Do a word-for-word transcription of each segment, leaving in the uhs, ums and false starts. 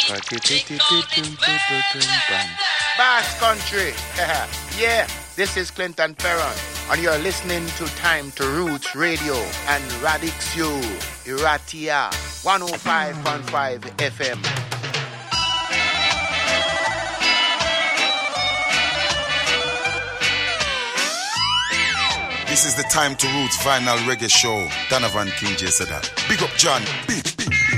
Bass Country. Yeah, this is Clinton Perron, and you're listening to Time to Roots Radio and Radix U, Iratia, one oh five point five F M. This is the Time to Roots Vinyl Reggae Show. Donovan King J said that. Big up John. Big, big, big.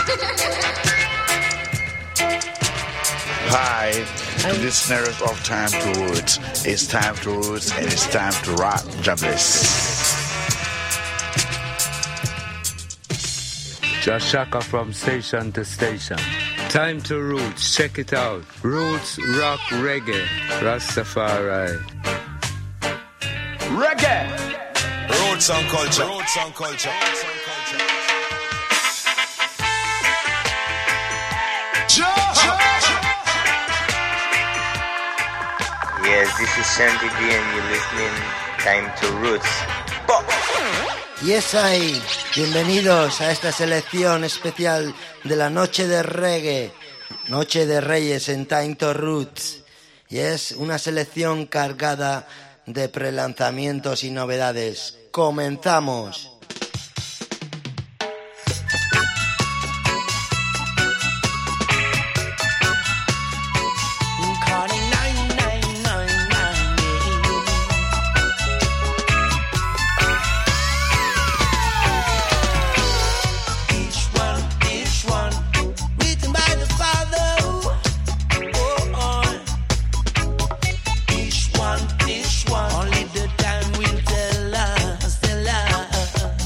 Hi, listeners of Time to Roots. It's Time to Roots and it's time to rock. Jobless. Josh Shaka from station to station. Time to Roots. Check it out. Roots Rock Reggae. Rastafari. Reggae. Roots and culture. Roots and culture. Roots and culture. Yes, this is Sandy D and you're listening Time to Roots. Pop. Yes, ahí. Bienvenidos a esta selección especial de la Noche de Reggae, Noche de Reyes en Time to Roots. Y es una selección cargada de prelanzamientos y novedades. ¡Comenzamos! Only the time will tell us, tell us.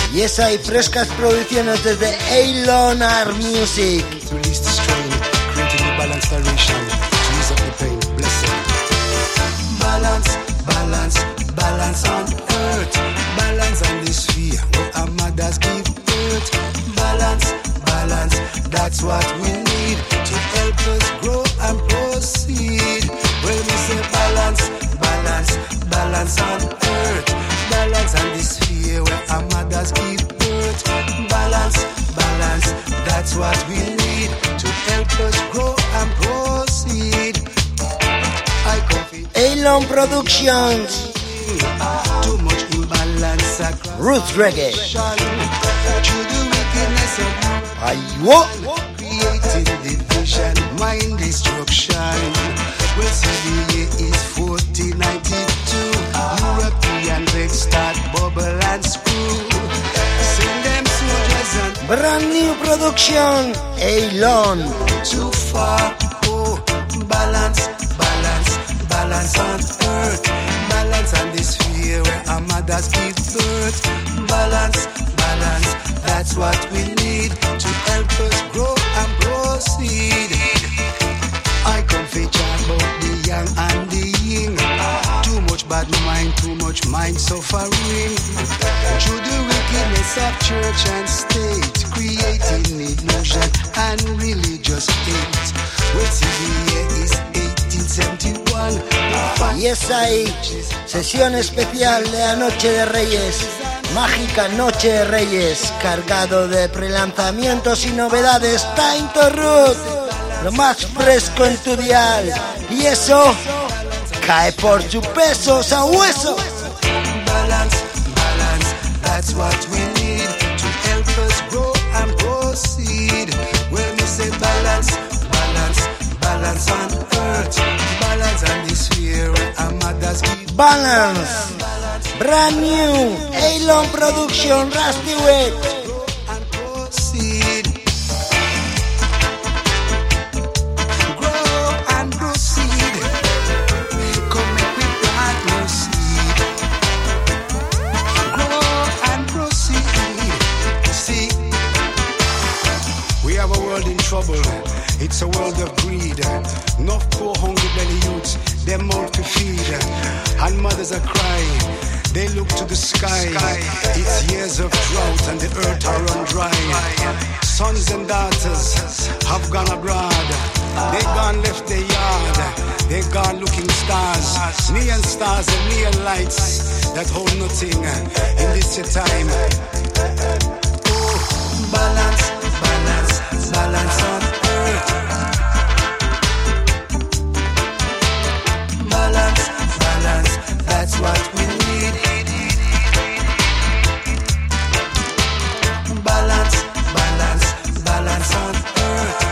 Y esa hay frescas producciones desde Eilon Art Music. Release the strain, creating the balance variation to ease up the pain. Blessing. Balance, balance, balance on earth. Balance on this sphere where our mothers give birth. Balance, balance, that's what we need to help us grow and proceed. When we say balance, balance, balance on earth. Balance on this sphere where our mothers give birth. Balance, balance, that's what we need to help us grow and proceed. I confess. Eilon Productions. Too much imbalance. Roots Reggae. Through the wickedness of Aywo. creating division, mind destruction. Well, see the year is fourteen ninety-two. European vex start bubble and screw. Send them soldiers and Brand new production. Eilon. too far. Oh, balance, balance, balance on earth. Balance on this sphere where our mothers give birth. Balance, balance, that's what we need to help us grow and proceed. I come feature about the young and the yin. Too much bad mind, too much mind suffering. Through the wickedness of church and state, creating illusion and religious hate. Well, see the year is eighteen seventy-one. Y esa hay sesión especial de la Noche de Reyes. Mágica Noche de Reyes, cargado de prelanzamientos y novedades. Time to Root, lo más fresco en tu dial. Y eso cae por su peso, sabueso. Balance, balance, that's what we need to help us grow and proceed. When we say balance, balance, balance on earth, balance on this sphere where our mothers give Balance, brand new, Eilon Production, Rusty Wet. and proceed. Grow and proceed. Come make we plant more seed. Grow and proceed. See, we have a world in trouble. It's a world of greed. Enough poor hungry belly youths, them mouth to feed. And mothers are crying. They look to the sky. It's years of drought and the earth are run dry. Sons and daughters have gone abroad. They gone left their yard. They gone looking stars. Neon stars and neon lights that hold nothing in this your time. Oh, balance, balance, balance on earth. Balance, balance, that's what we need. Balance, balance, balance on earth.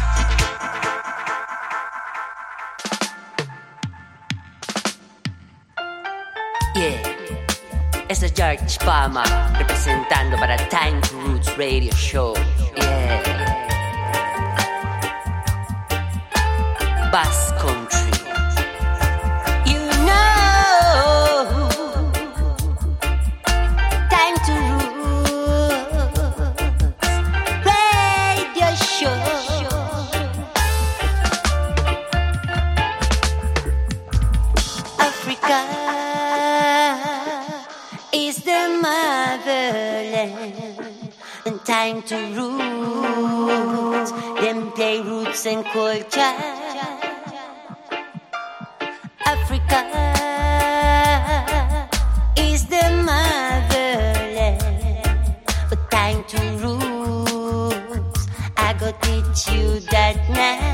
Yeah, este es George Palmer representando para Time to Roots Radio Show. Yeah, Bass Country. You know, Time to Roots Radio Show. Africa is the motherland, and time to roots, them play roots and culture. Africa is the motherland, but time to roots, I go teach you that now.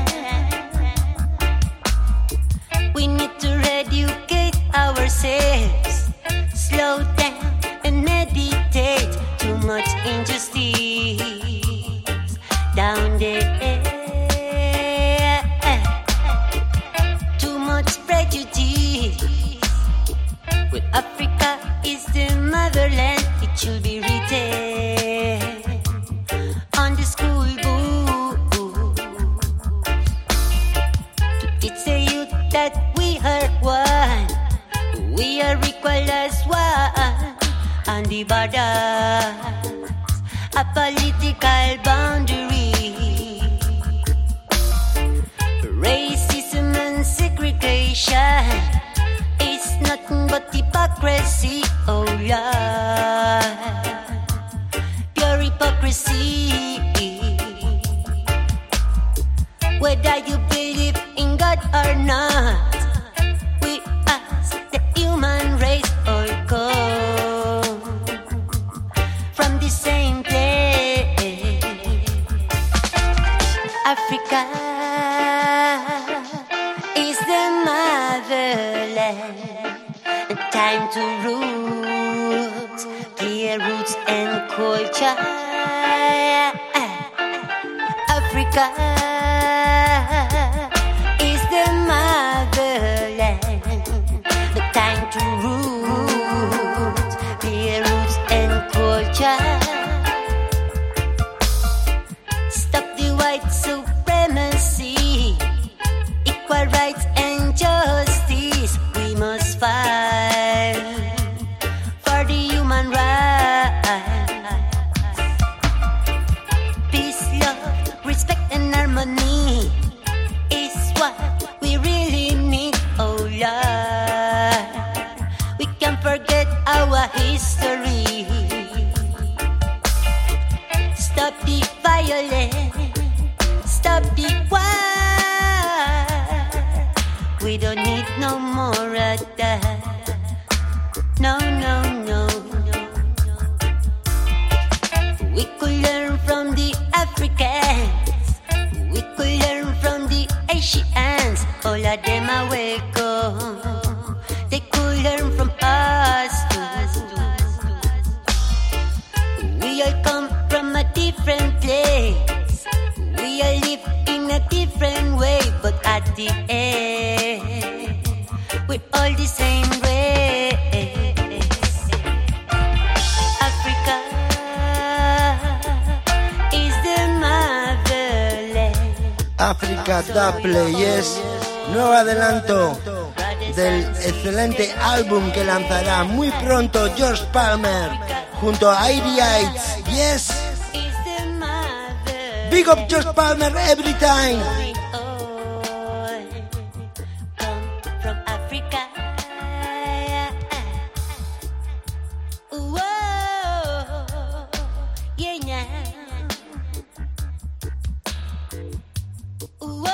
We need to educate ourselves, slow down and meditate. Too much injustice down there, too much prejudice. When Africa is the motherland, it should be written on the school book to teach the youth that we are one, we are equal as one. political boundary. Racism and segregation is nothing but hypocrisy, oh Lord. Pure hypocrisy. Whether you believe in God or not, we as the human race all come from the same place. Africa is the motherland. Time to root, clear roots and culture. Africa is the motherland. The time to root, clear roots and culture. Stop the white supremacy, equal rights and justice. We must fight for the human rights. Peace, love, respect and harmony is what we really need, oh Lord. We can't forget our history. Stop the violence, stop the war. We don't need no more of that. No, no, no, no, no. We could learn from the Africans. We could learn from the Asians. All of them are welcome. They could learn from us too. We all come from a different place. We all live in a different way, but at the end, we're all the same race. Africa is the motherland. Africa Double, yes, nuevo adelanto del excelente álbum que lanzará muy pronto George Palmer junto a eighty eights, yes. Big up George Palmer every time. From Africa. Whoa, yeah, yeah. Whoa,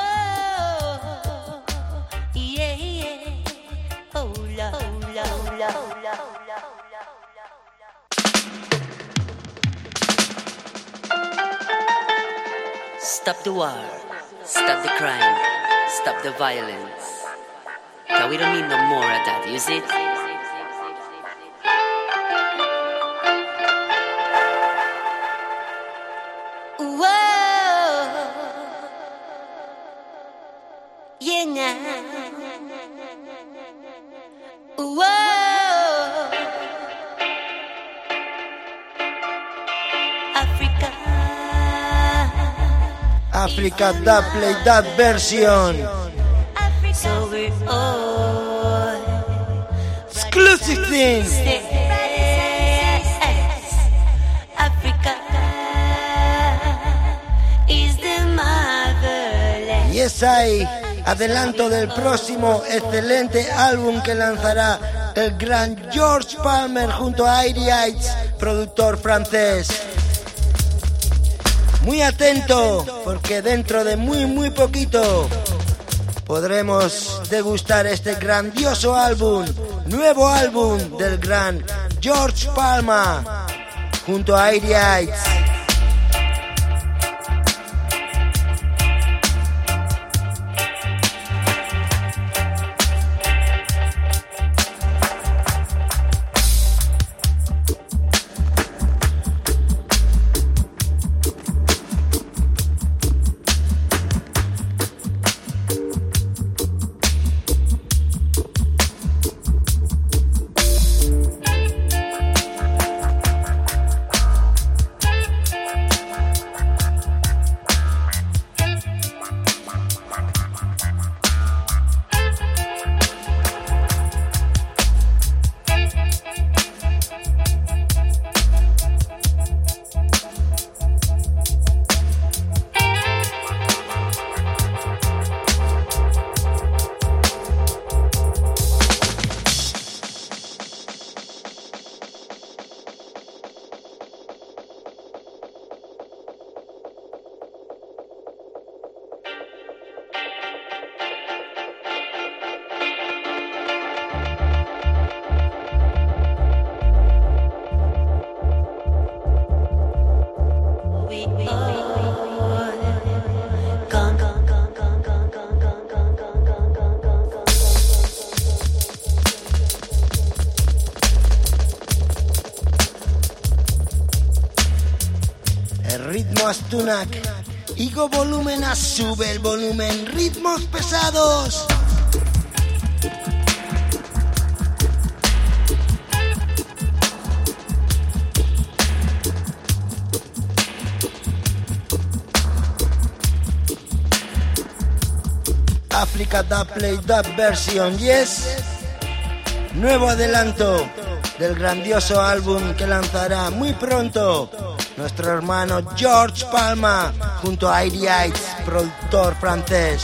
yeah, yeah. Oh, la, oh, la, oh, la, oh, la, oh, la. Stop the war, stop the crime, stop the violence. Cause we don't need no more of that, you see? Whoa, yeah, nah. Whoa, Africa. Africa Double, that version. So we're all exclusive thing. Africa is the motherland. Yes, hay adelanto del próximo excelente álbum que lanzará el gran George Palmer junto a eighty eights, productor francés. Muy atento, porque dentro de muy muy poquito podremos degustar este grandioso álbum, nuevo álbum del gran George Palmer junto a eighty eights. ritmo Astunak. Igo volumen a sube el volumen, ritmos pesados. Africa Dub Play Dub Version, yes. Nuevo adelanto del grandioso álbum que lanzará muy pronto nuestro hermano George Palma junto a I D Heights, productor francés.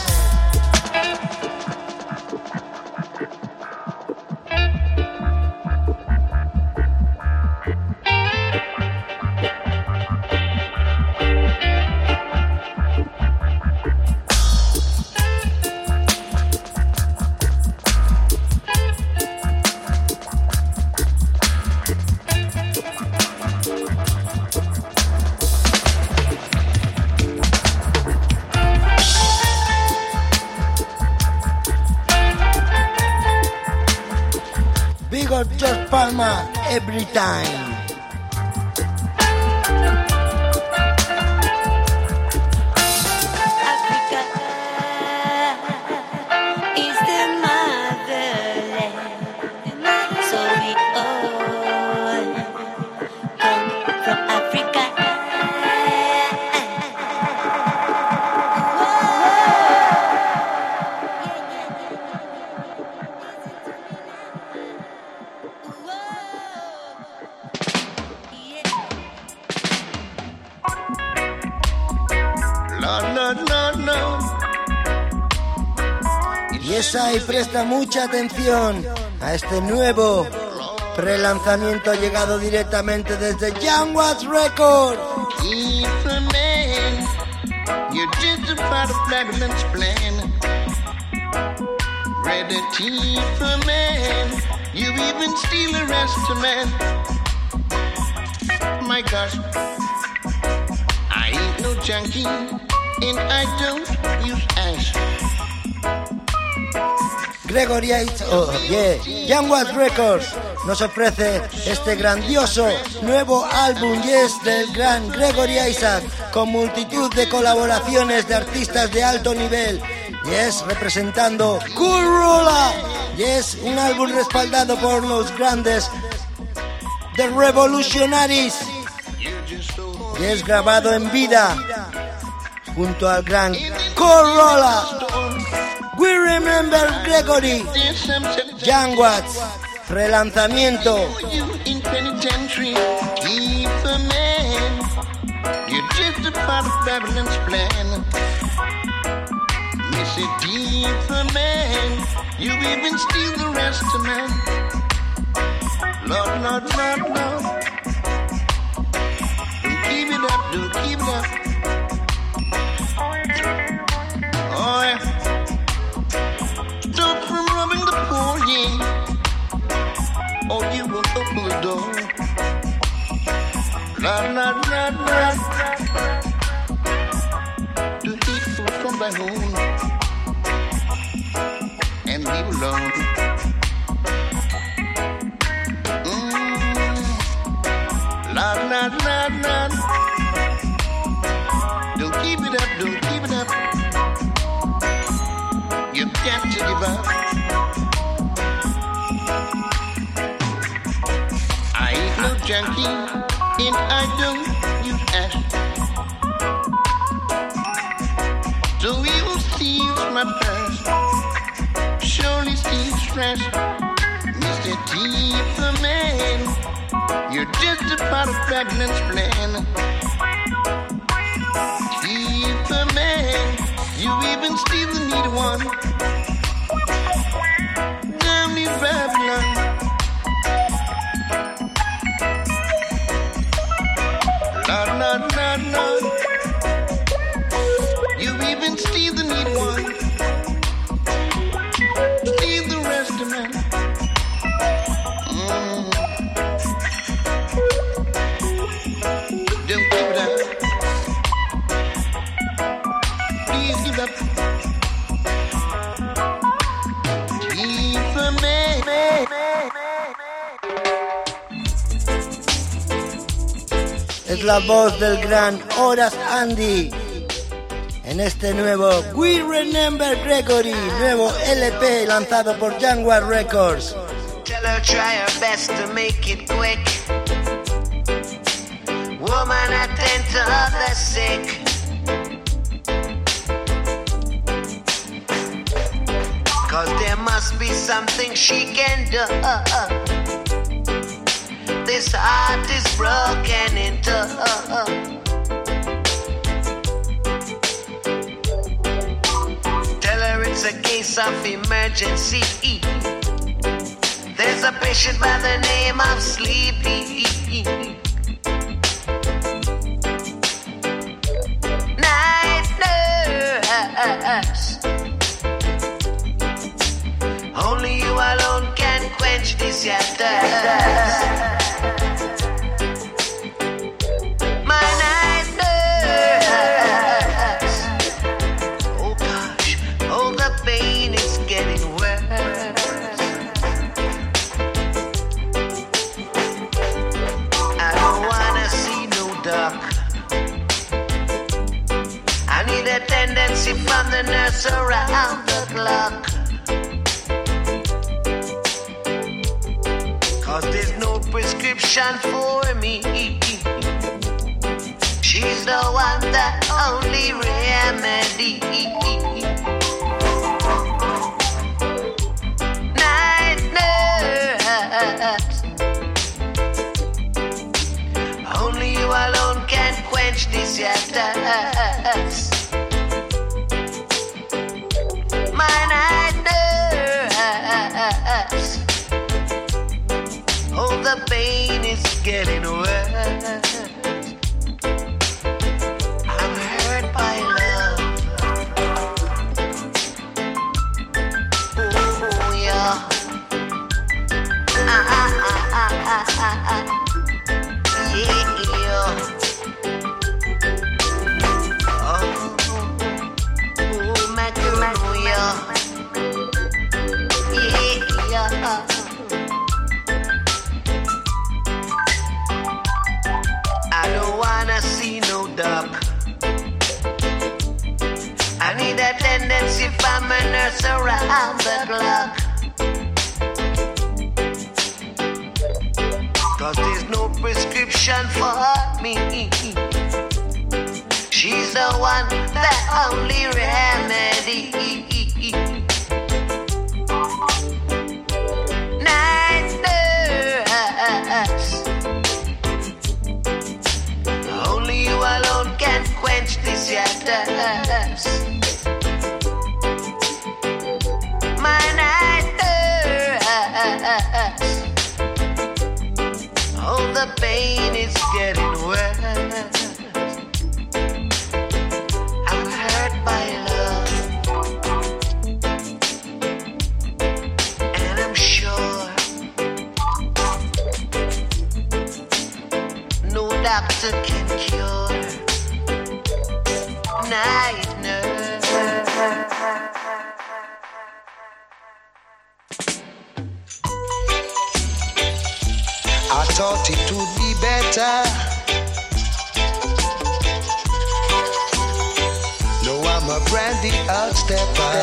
George Palma, every time. Africa is the motherland, so we all come from Africa. Y esa y presta mucha atención a este nuevo prelanzamiento llegado directamente desde Young Watts Records. You're just a part of Babylon's plan. Ready for man, you even steal a rest of man. My gosh, I ain't no junkie, and I don't use ash. Gregory Heights, oh yeah, Young Watts Records nos ofrece este grandioso nuevo álbum, yes, del gran Gregory Isaac, con multitud de colaboraciones de artistas de alto nivel, yes, representando Cool Ruler, yes, un álbum respaldado por los grandes The Revolutionaries, yes, grabado en vida junto al gran Cool Ruler. We remember Gregory, Young Watts, relanzamiento. In penitentiary, keep a man. You're just a part of Babylon's plan. Miss it, deep a man. You even steal the rest of man. Lord, Lord, Lord, Lord. Don't keep it up, don't keep it up. Oh, yeah. Stop from robbing the poor, yeah. Or you will open the door. La la la la. To hateful from thy home and leave alone. Mm. La la la la. Don't keep it up, don't keep it up. You've got to give up. I ain't no junkie, and I don't use ash. So evil steals my purse, surely steals trash. Mister Deeper Man, you're just a part of Babylon's plan. Deeper Man, you even steal the needed one. Down in Babylon. La la la la. You even steal the needed one. Steal the rest of man. Mm. Don't give it up. Please give up. la voz del gran Horace Andy en este nuevo We Remember Gregory, nuevo L P lanzado por Jaguar Records. Tell her try her best to make it quick. Woman, attend to the sick. Cause there must be something she can do. This heart is broken into. Tell her it's a case of emergency. There's a patient by the name of Sleepy. Night nurse. Only you alone can quench this your thirst. My night nurse. Oh gosh, oh the pain is getting worse. I don't wanna see no doc. I need a tendency from the nurse around the clock. Cause there's no prescription for me. She's the one, the only remedy. Night nurse. Only you alone can quench this your thirst. My night nurse. Oh, the pain is getting worse. I'm hurt by love. Oh, yeah. Ah, ah, ah, ah, ah, ah, ah. Yeah, yeah. Oh, oh, Macaronia. Yeah, yeah. I don't wanna see no doc. I need a tendency from a nurse around the clock. Cause there's no prescription for me. She's the one, the only remedy. Night nurse. Only you alone can quench this your thirst. My night nurse. Oh, the pain is getting worse. I'm hurt by love. And I'm sure no doctor can cure night nurse. I thought it would be better. No, I'm a brandy outstepper.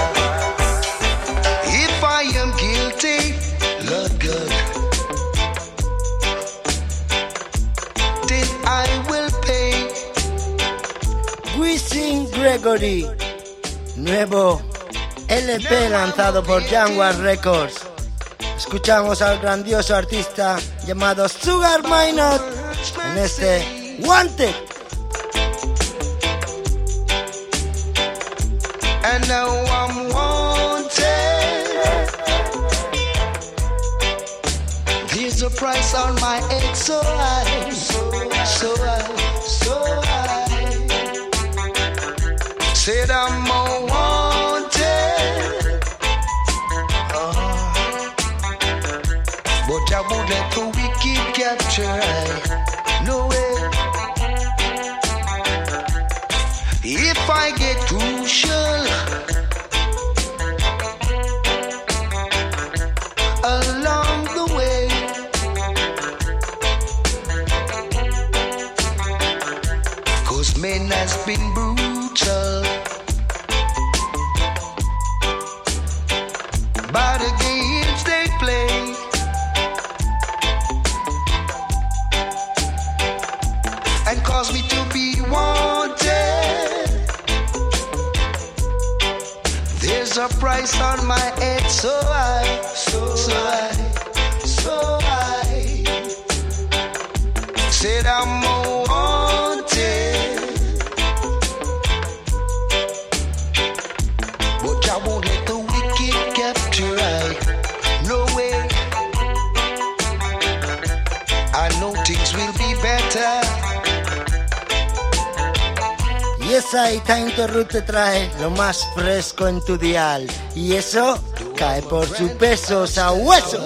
If I am guilty, Lord God, then I will pay. Wisin Gregory, nuevo L P lanzado por Jaguar Records. Escuchamos al grandioso artista llamado Sugar Minott en este Wanted. And now I'm wanted. There's a price on my head, so high, so high, so high, so high. Said I'm more wanted. Uh-huh. But I won't let the wicked capture I. No way. If I get crucial along the way, 'cause men has been brutal. By the games they play, and cause me to be wanted. There's a price on my head, so I, so, so I, so I said I'm more wanted. But I won't let the wicked capture I. No way. I know things will be better. Yes, I, Time to Root te trae lo más fresco en tu dial. Y eso cae por su peso, sabueso.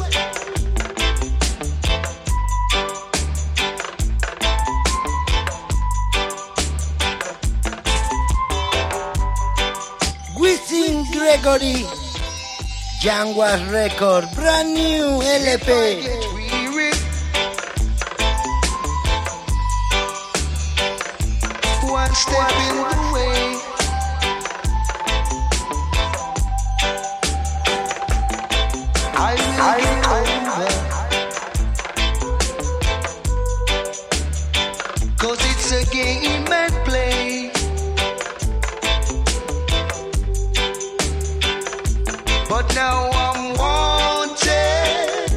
Wisin Gregory, Jaguars Record, brand new L P. Step in the way. I will get over, 'cause it's a game at play. But now I'm wanted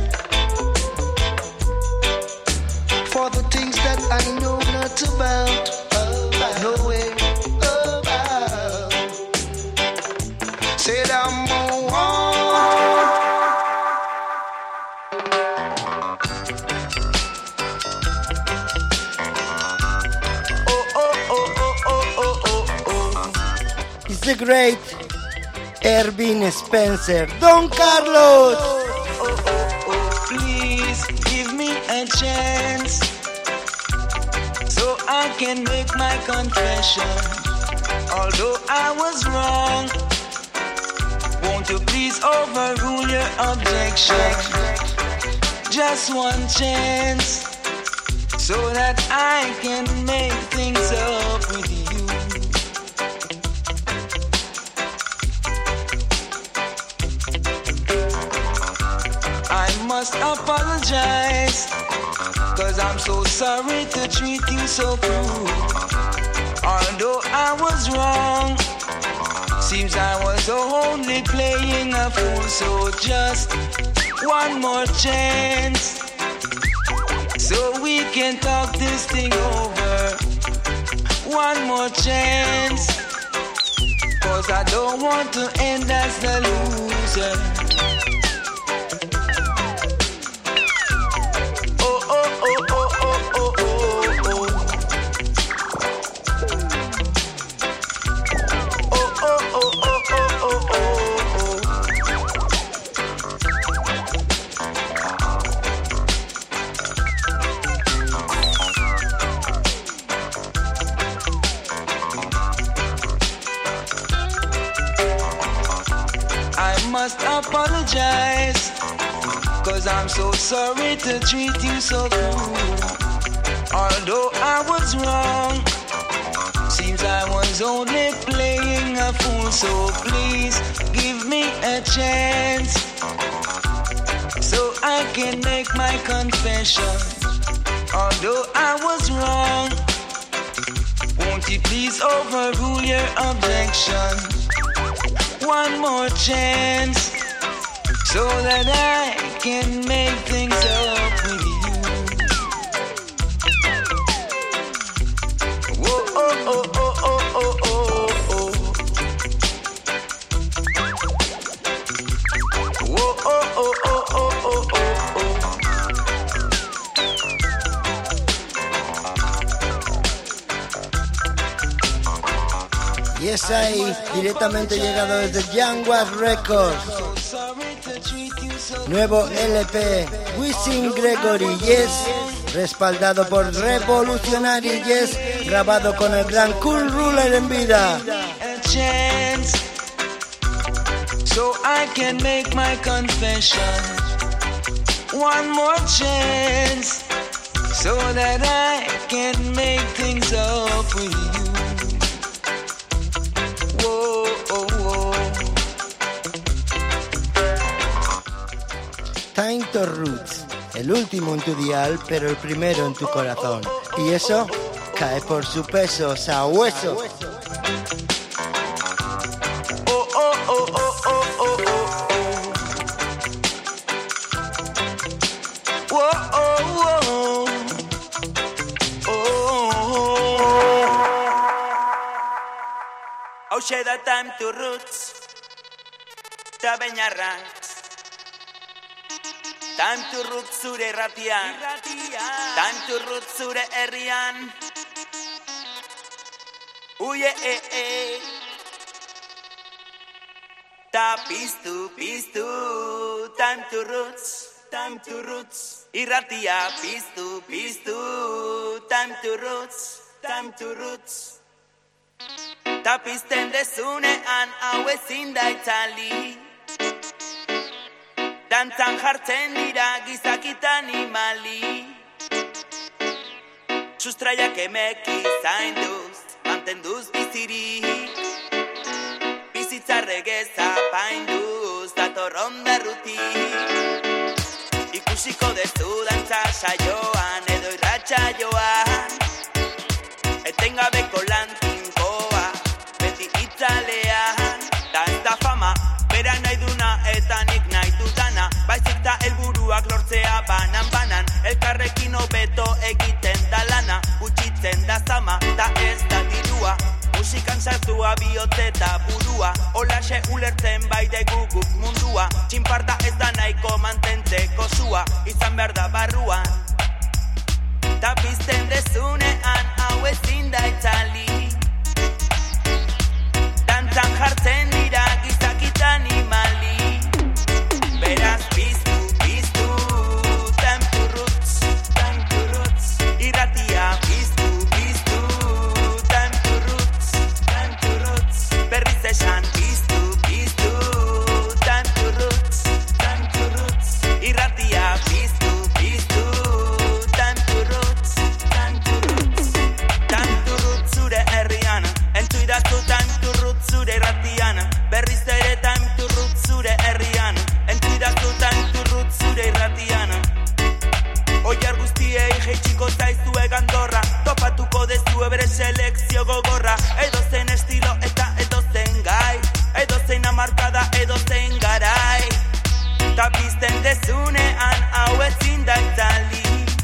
for the things that I know not about. No way about. Said I'm on. Oh oh oh oh oh oh oh oh. It's the great Ervin Spencer, Don Carlos. Oh, oh, oh, oh. Please give me a chance, so I can make my confession. Although I was wrong, won't you please overrule your objection? Just one chance, so that I can make things up with you. I must apologize, 'cause I'm so sorry to treat you so cruel. Although I was wrong, seems I was only playing a fool. So just one more chance, so we can talk this thing over. One more chance, 'cause I don't want to end as the loser. Apologize, 'cause I'm so sorry to treat you so cruel. Although I was wrong, seems I was only playing a fool. So please give me a chance, so I can make my confession. Although I was wrong, won't you please overrule your objection? One more chance, so that I can make things up with you. Whoa, oh, oh, oh, oh, oh, oh, oh. Whoa, oh, oh, oh, oh, oh, oh, oh. Yes, ahí, directamente llegado desde Jaguars Records. Nuevo L P, Wisin Gregory, Yes, respaldado por Revolutionary, Yes, grabado con el gran Cool Ruler en vida. So I can make my confession. One more chance, so that I can make things up for you. Whoa, oh, whoa. Time to Roots, el último en tu dial, pero el primero en tu corazón. Y eso cae por su peso, sabueso. Oh, oh, oh, oh, oh, oh, oh. Whoa, oh, oh. Oh, share that time to roots. Tabeñarrantz. Time to roots zure ratian. Time to roots zure herrian. Uye, eh, eh. Ta piztu, piztu. Time to roots. Time to roots. Irratia piztu, piztu. Time to roots. Time to roots. Ta pizten dezunean hau ezin da itzali. Dantzan jartzen dira gizakitan animali. Sustraiak emeki zainduz, mantenduz bizirik. Bizitzarregez apainduz, datorron berrutik. Ikusiko dezu dantza saioan edo irratxa joan. Etengabeko lan tinkoa, beti itzalean. Da ez da fama, bera nahi duna eta nik nahi dudana. Baizik da helburuak lortzea banan-banan. Elkarrekin hobeto egiten da lana. Gutxitzen da zama, da ez da dirua. Musikan sartua bihotze eta burua. Olaxe ulertzen baidegu guk mundua. Txinparta ez da nahiko mantentzeko zua. Izan behar da barruan. Ta pizten dezunean hau ezin da itzali. Dantzan jartzen dira gizakitan animali. Beraz piztu, piztu. Time to roots, time to roots. Irratia piztu, piztu. Time to roots, time to roots. Berriz esan piztu, piztu. Time to roots, time to roots. Irratia piztu, piztu. Time to roots, time to roots. Time to roots zure herrian. Entu idaztu time to roots zure irratian. Berriz ere time to roots zure herrian. Entu idaztu time to roots zure irratian. Oiar guztiei jeitxiko zaizue gandorra. Topatuko dezue bere selekzio gogorra. Edozen estilo eta edozen gai. Edozein amarkada edozein garai. Ta pizten dezunean hau ezin da itzali.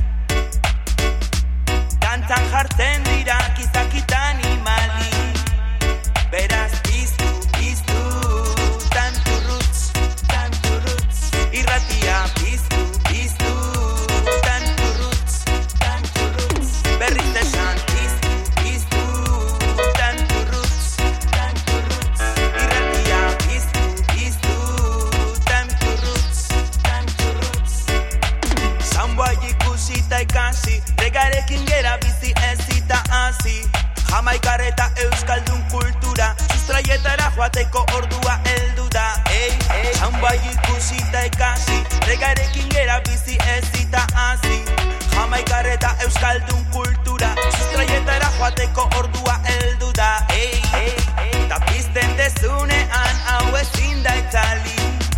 Dantzan jartzen dira gizakitan animali. Beraz piztu, piztu. Time to roots, time to roots. Irratia piztu, piztu. Time to roots, time to roots. Berriz esan piztu, piztu. Time to roots, time to roots. Irratia piztu, piztu. Time to roots, time to roots. Zanboai ikusita ikasi, regarekin gera bizi ezita hasi. Jamaikarreta euskaldun kultura, sustraietara joateko ordua heldu da. Ei, ei, zanbai ikusita ikasi, regarekin gera bizi ezita hasi. Jamaikarreta euskaldun kultura, sustraietara joateko ordua heldu da. Ei, ei, ei, ta pizten dezunean hau ezin da itzali.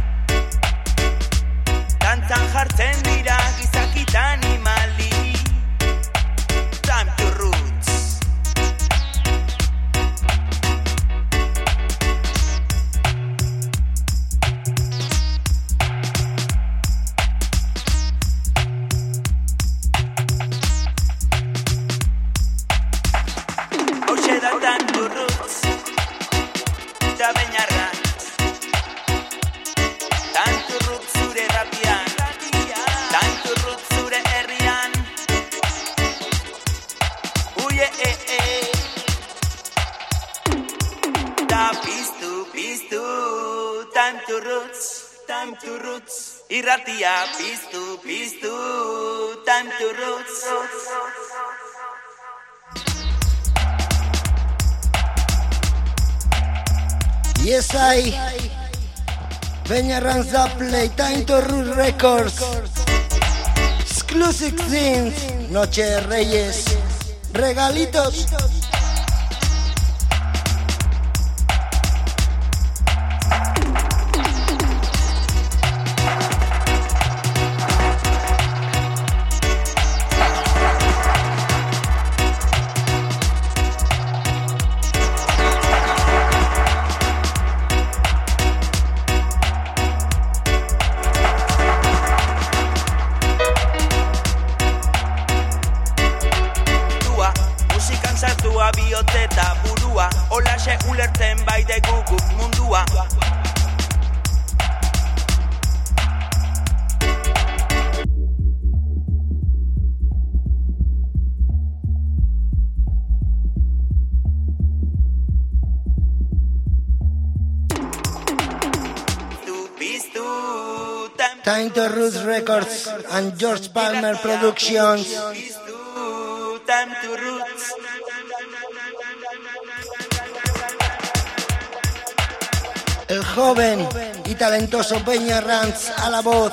Dantzan jartzen dira gizakitan animali. Time to roots. Oye, da time to roots. Tabeñarrantz. Time to roots zure rapian. Time to roots zure herrian. Uye, eh, eh. Ta piztu, piztu. Time to roots, time to roots. Irratia piztu, piztu. Time to roots. Yes, I. Beñarrantz da play, Time to Roots Records. Exclusive things, Noche de Reyes, regalitos. bioteta burua, olaxe ulertzen baide guguk mundua. Time to Roots Records and George Palmer Productions. Time to Roots. El joven y talentoso Peña Ranz a la voz.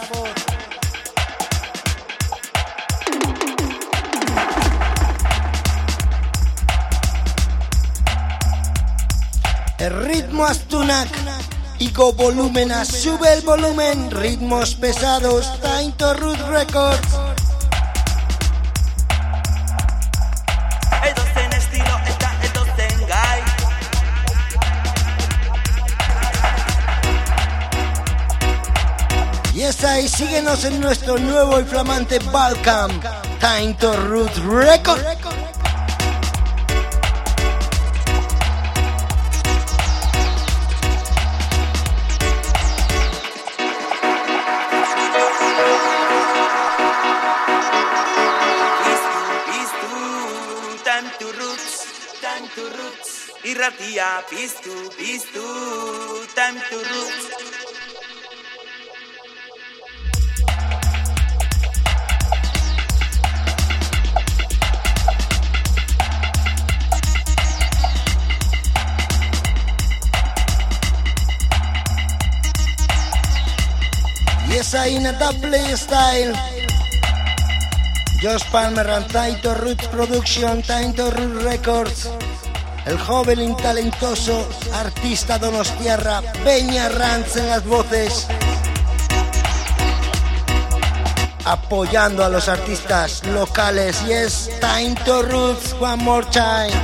El ritmo Astunak. Ico Volúmena, sube el volumen, ritmos pesados, Time to Roots Records. Edozen estilo eta edozen gai. Y esa y síguenos en nuestro nuevo y flamante Balcam, Time to Roots Records. Irratia, piztu, piztu, time to roots. Yes, I in a double style. Josh Palmer and Time to Roots Production, Time to Roots Records. El joven y talentoso artista donostiarra Peña Ranz en las voces, apoyando a los artistas locales. Yes, Time to Roots one more time.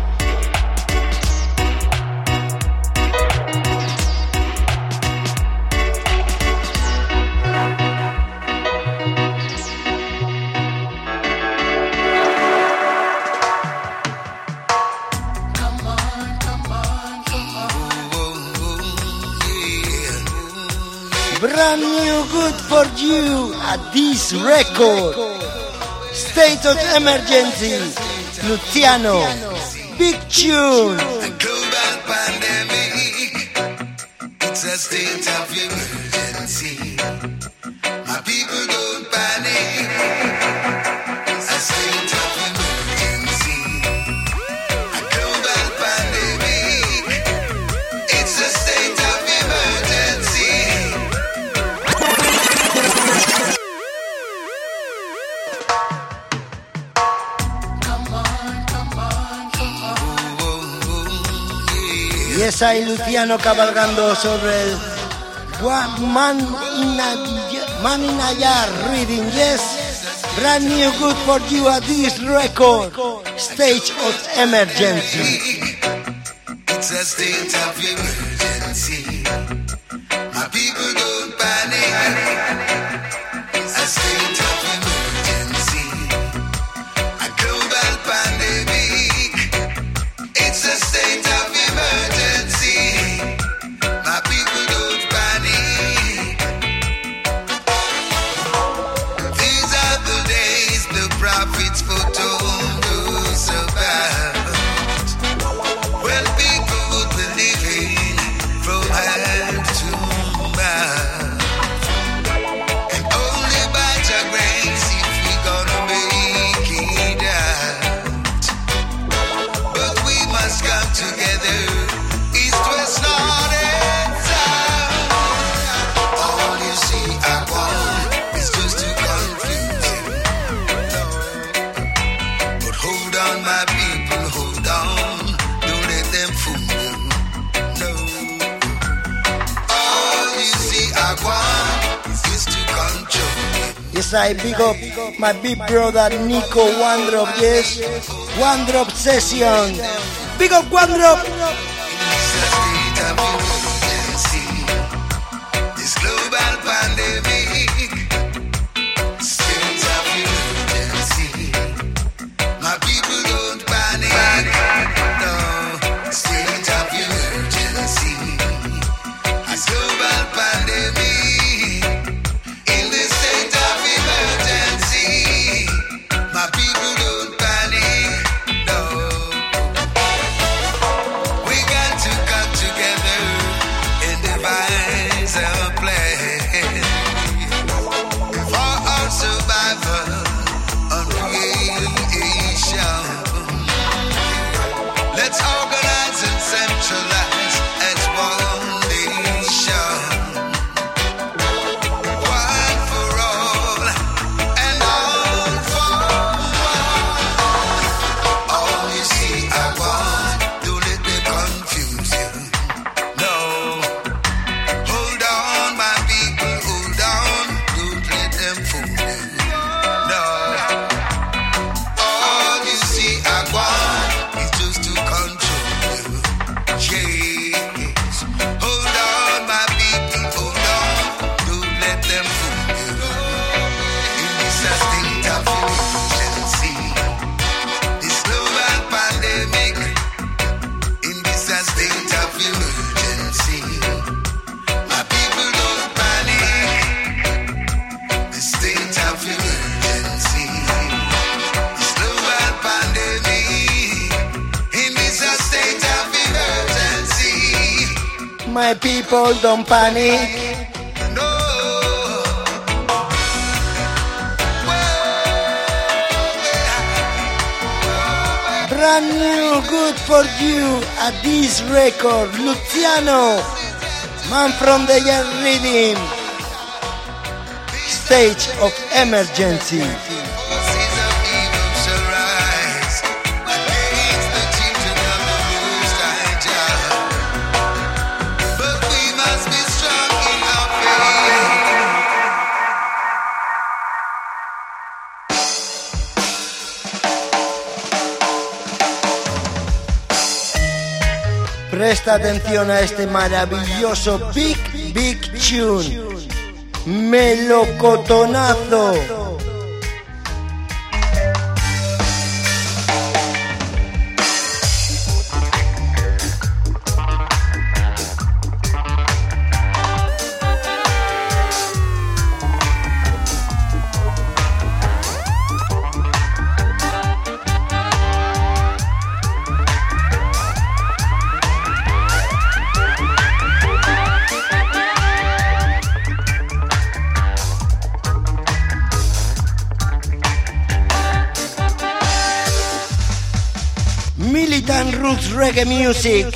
Brand new good for you at this record. State of Emergency, Luciano, big tune. A global pandemic, it's a state of emergency. My people don't panic, a state of emergency. A global pandemic, it's a state of emergency. Y es ahí Luciano cabalgando sobre el Man in a, Man in a Yard reading. Yes, brand new good for you at this record. Stage of Emergency. It's a state of emergency. My people don't panic. A state of emergency. A global pandemic. It's a state of emergency. My people don't panic. These are the days the prophets foretold us about. Well, people would be living from hand to mouth. And only by your grace if we gonna make it out. But we must come together, east, west, north, and south. All you see I want is just to confuse you. But hold on, my people, hold on. Don't let them fool you. No. All you see I want is just to control you. Yes, I big up my big brother Nico One Drop. Yes, One Drop Session. Big up One Drop. It's a state of emergency. This global pandemic. State of emergency. My people don't panic. My people, don't panic. Brand new, good for you at this record, Luciano, man from the Young Rhythm, Stage of Emergency. Presta atención a este maravilloso Big Big Tune, melocotonazo. Militant roots reggae music.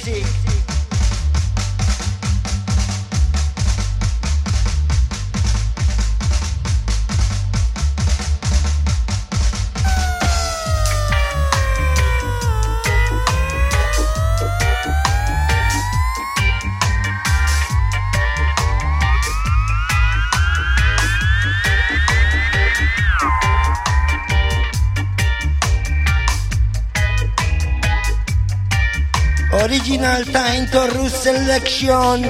Original Time to Root selection.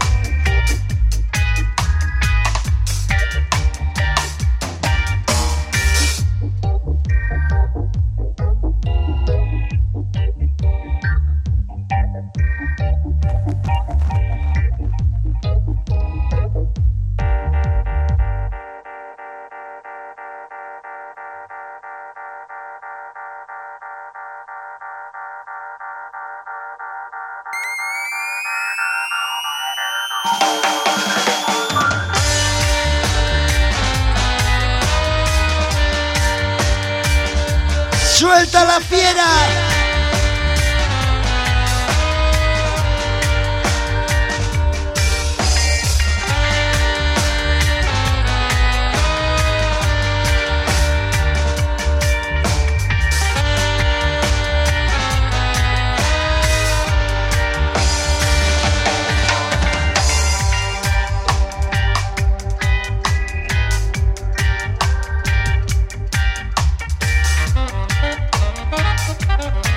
¡Suelta la fiera! Thank you.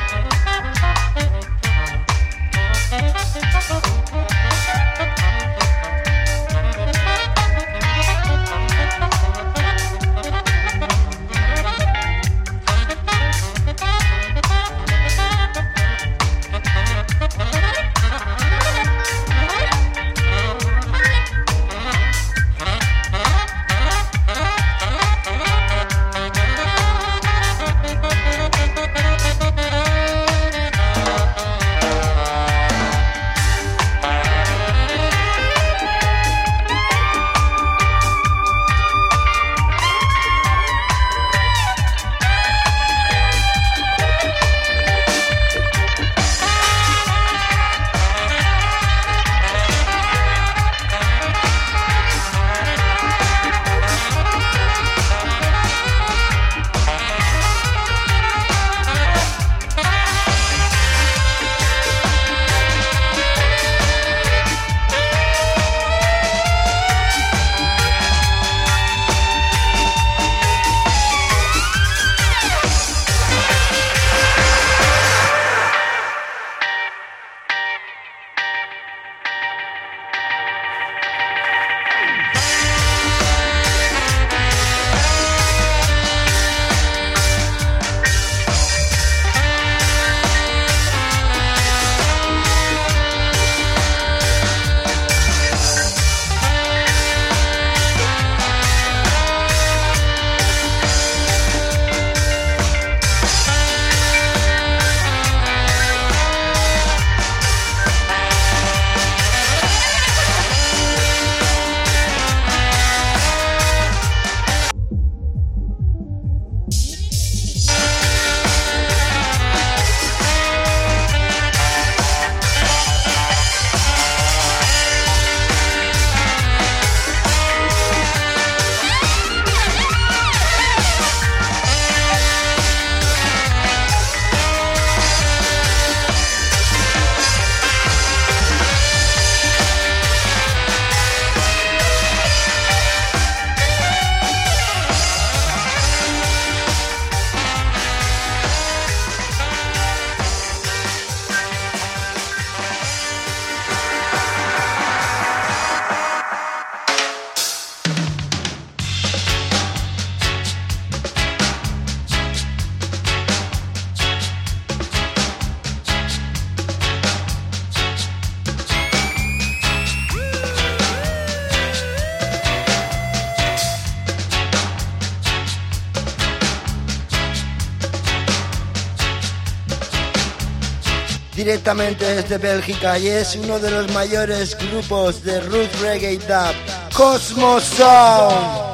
directamente desde Bélgica y es uno de los mayores grupos de roots reggae y dub, Cosmo Sound.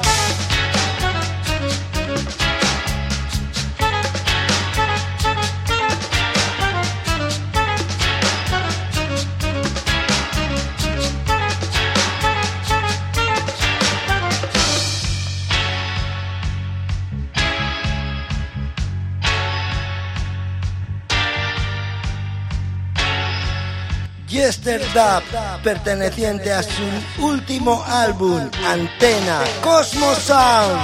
Yesterdub, perteneciente a su último álbum, Antena, Cosmo Sound.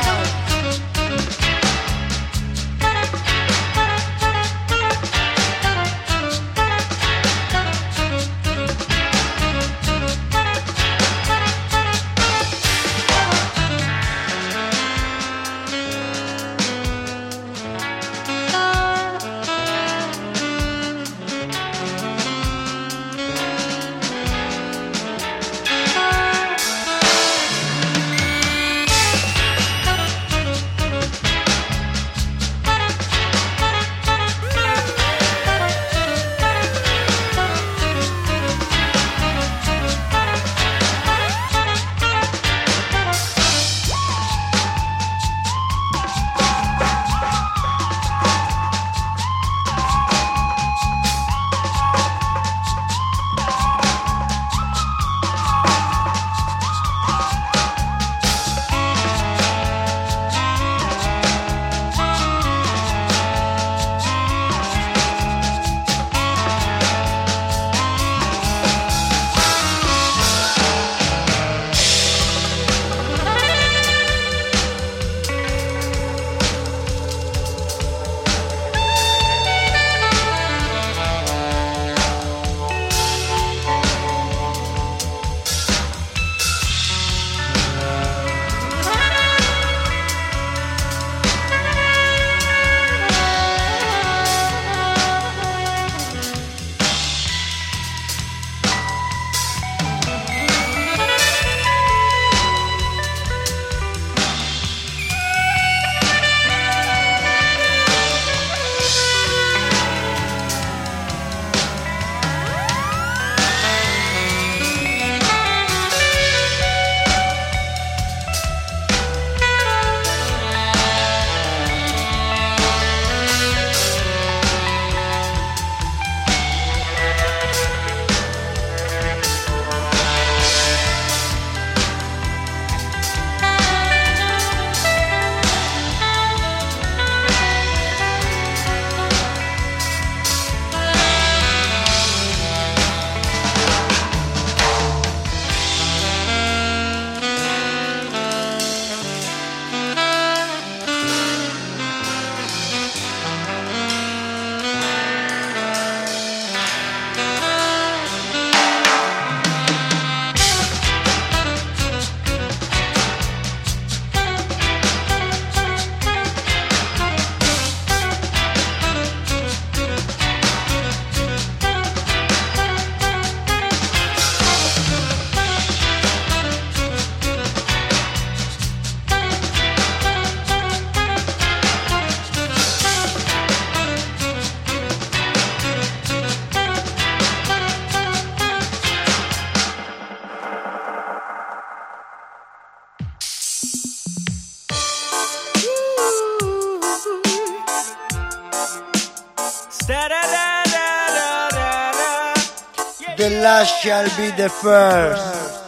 The last shall be the first.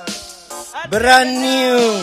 Brand new.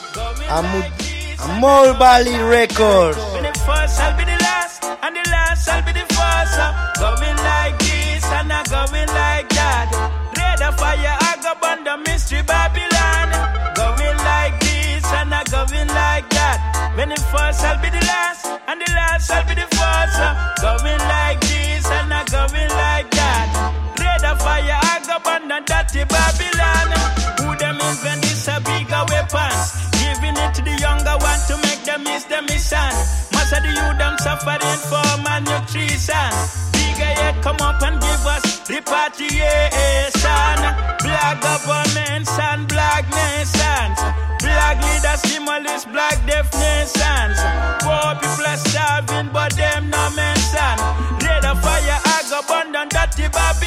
Amol Valley Records. When the first shall be the last, and the last shall be the first. Going like this and I going like that. Red of fire, I go burn the mystery Babylon. Going like this and I going like that. When the first shall be the last, and the last shall be the first. Going like this and I going like that. Red of fire, I go burn the dirty Babylon. Who them invent this a bigger weapons? Giving it to the younger one to make them miss the mission. Most of the youth them suffering for malnutrition. Bigger yet come up and give us repatriation. Black governments and black nations. Black leaders demolish black deaf nations. Poor people are starving but them no mention. Red of fire I go burn down dirty Babylon.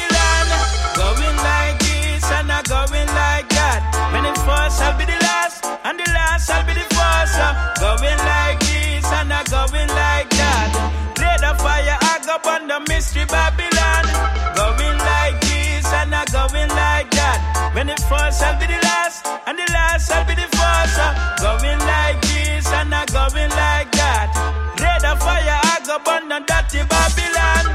mystery Babylon. Going like this and not going like that. When the first shall be the last, and the last shall be the first. Going like this and not going like that. Red of fire, I go burn on dirty Babylon.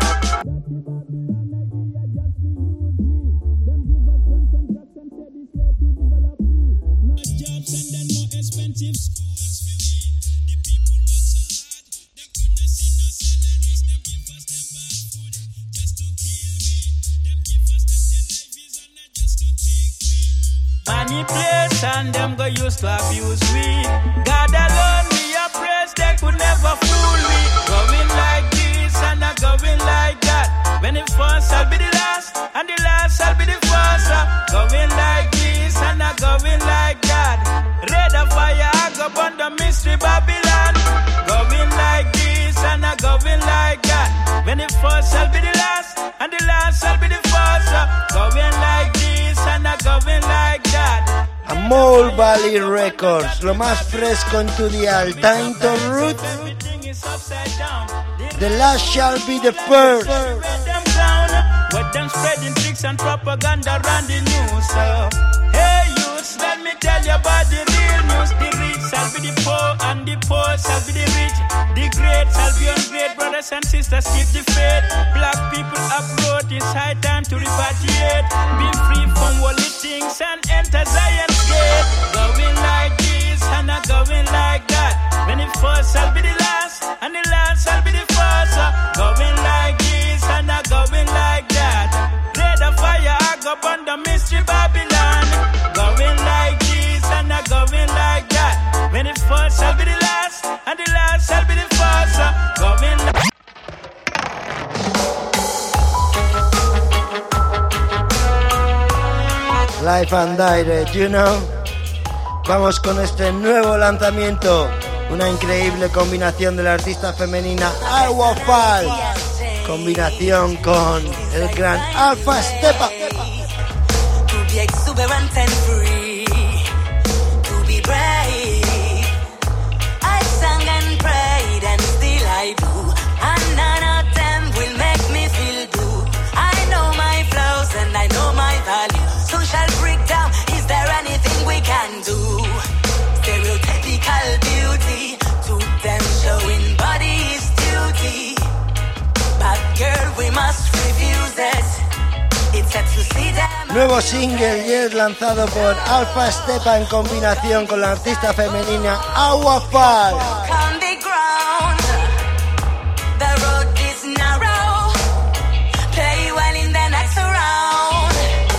Expensive schools for we. The people work so hard, they couldn't see no salaries. Them give us them bad food just to kill we. Them give us them their life is and not just to take we. Manipulation, them go used to abuse we. God alone we oppress, they could never fool we. Going like this and not going like that. When the first shall be the last, and the last shall be the first. Going like this and not going like that. Red of fire, I go burn the mystery Babylon. Going like this and not going like that. When the first shall be the last, and the last shall be the first. Going like this and not going like that. Amol Valley Records, lo más fresco en tu dial. Time to root. The last shall be the first. With them spreading tricks and propaganda around the news. Hey youths, let me tell you about the real news. The rich shall be the poor and the poor shall be the rich. The great shall be ungreat. Brothers and sisters, keep the faith. Black people abroad, it's high time to repatriate. Be free from worldly things and enter Zion's gate. Going like this and not going like that. When the first shall be the last, and the last shall be the first. Going like this and not going like that. Red of fire, I go burn the mystery Babylon. Going like this and not going like that. When the first shall be the last, and the last shall be the first. Going like Live and direct, you know. Vamos con este nuevo lanzamiento. Una increíble combinación de la artista femenina Alpha Fall. Combinación con el gran Alpha Stepa. To be exuberant and free, to be brave. I sang and prayed and still I do, and none of them will make me feel blue. I know my flaws and I know my value. Social breakdown, is there anything we can do? Stereotypical beauty, to them showing body is duty. But girl, we must refuse it. It's up to see them. Nuevo single y es lanzado por Alpha Stepa en combinación con la artista femenina Alpha Fall. Walk on the ground, the road is narrow. Play well in the next round.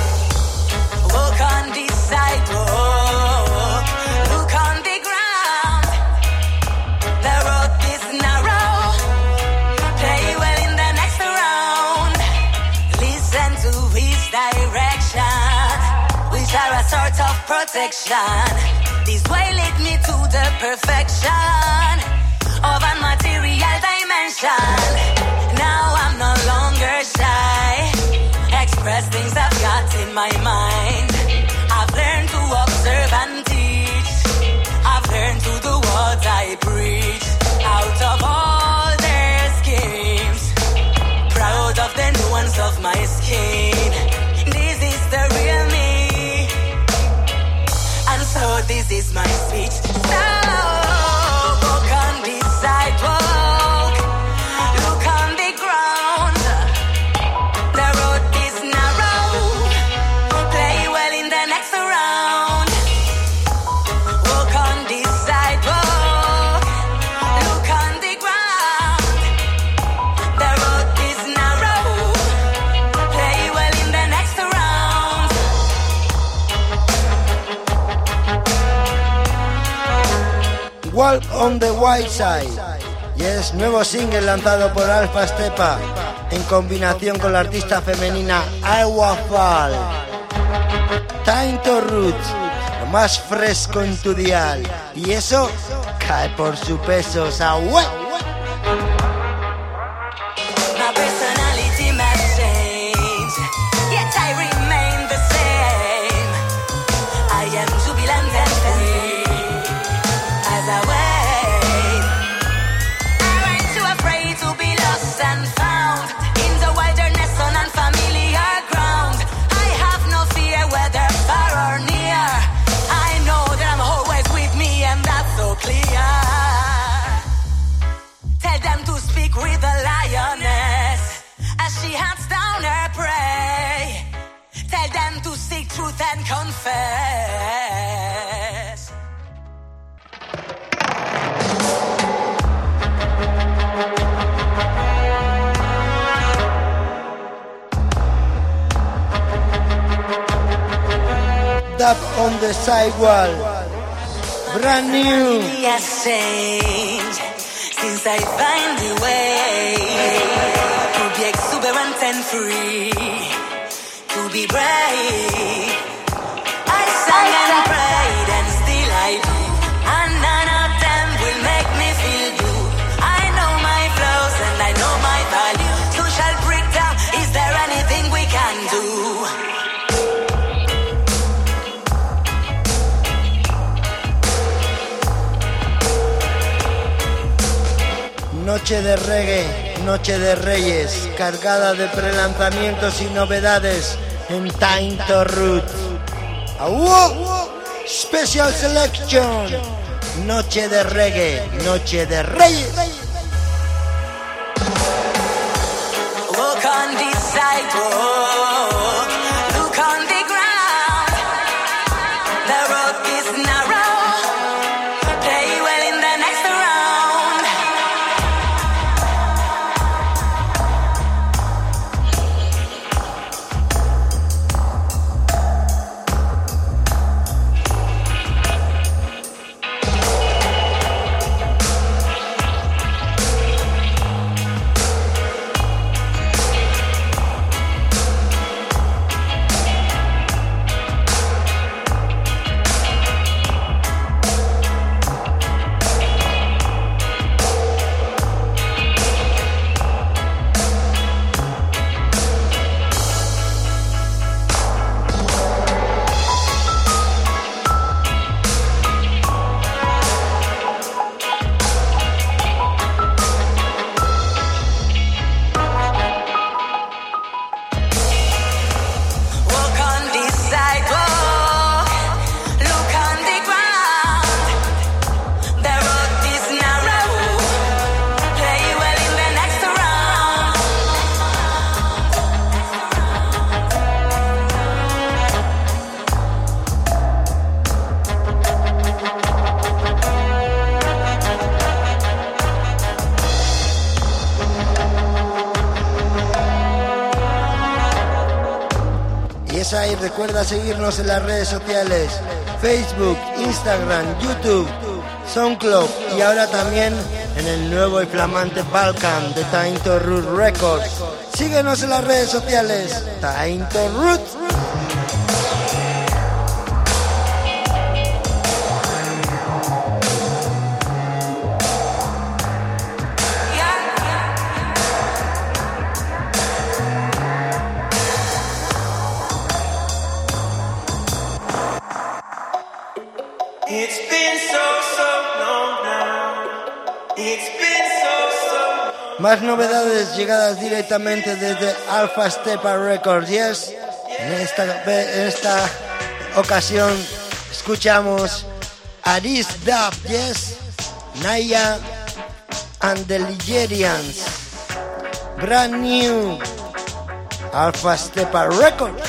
Walk on the sidewalk. Look on the ground. The road is narrow. Play well in the next round. Listen to his direction, which are a sort of protection. This way lead me to the perfection of a material dimension. Now I'm no longer shy. Express things I've got in my mind. I've learned to observe and teach. I've learned to do what I preach. Out of all their schemes, proud of the nuance of my skin. This is the real me, and so this is my speech. So walk on this sidewalk, look on the ground. The road is narrow. Play well in the next round. Walk on this sidewalk, look on the ground. The road is narrow. Play well in the next round. Walk on the White Side. Y es nuevo single lanzado por Alpha Stepa en combinación con la artista femenina Alpha Fall. Time to Roots, lo más fresco en tu dial. Y eso cae por su peso, Sahue. My personality must change, yet I remain the same. I am jubilant and free as I wait. I ain't too afraid to be lost and found in truth and confess. Dub on the sidewall, brand new. Yes, change since I find the way to be exuberant and free, to be brave. I sang and prayed and still I do, and none of them will make me feel blue. I know my flaws and I know my value. Social breakdown, is there anything we can do? Noche de reggae, noche de reyes, cargada de prelanzamientos y novedades en Time to Roots. ¡Awoo! Special Selection, noche de reggae, noche de reyes. Walk on this sidewalk, look on the ground. The road is narrow, play well in the next round. Y recuerda seguirnos en las redes sociales, Facebook, Instagram, YouTube, SoundCloud y ahora también en el nuevo y flamante Balkan de Time to Roots Records. Síguenos en las redes sociales, Time to Roots. Más novedades llegadas directamente desde Alpha Stepa Records. Yes. En esta, en esta ocasión escuchamos Aris Dub, yes, Naya and the Ligerians. Brand new Alpha Stepa Records.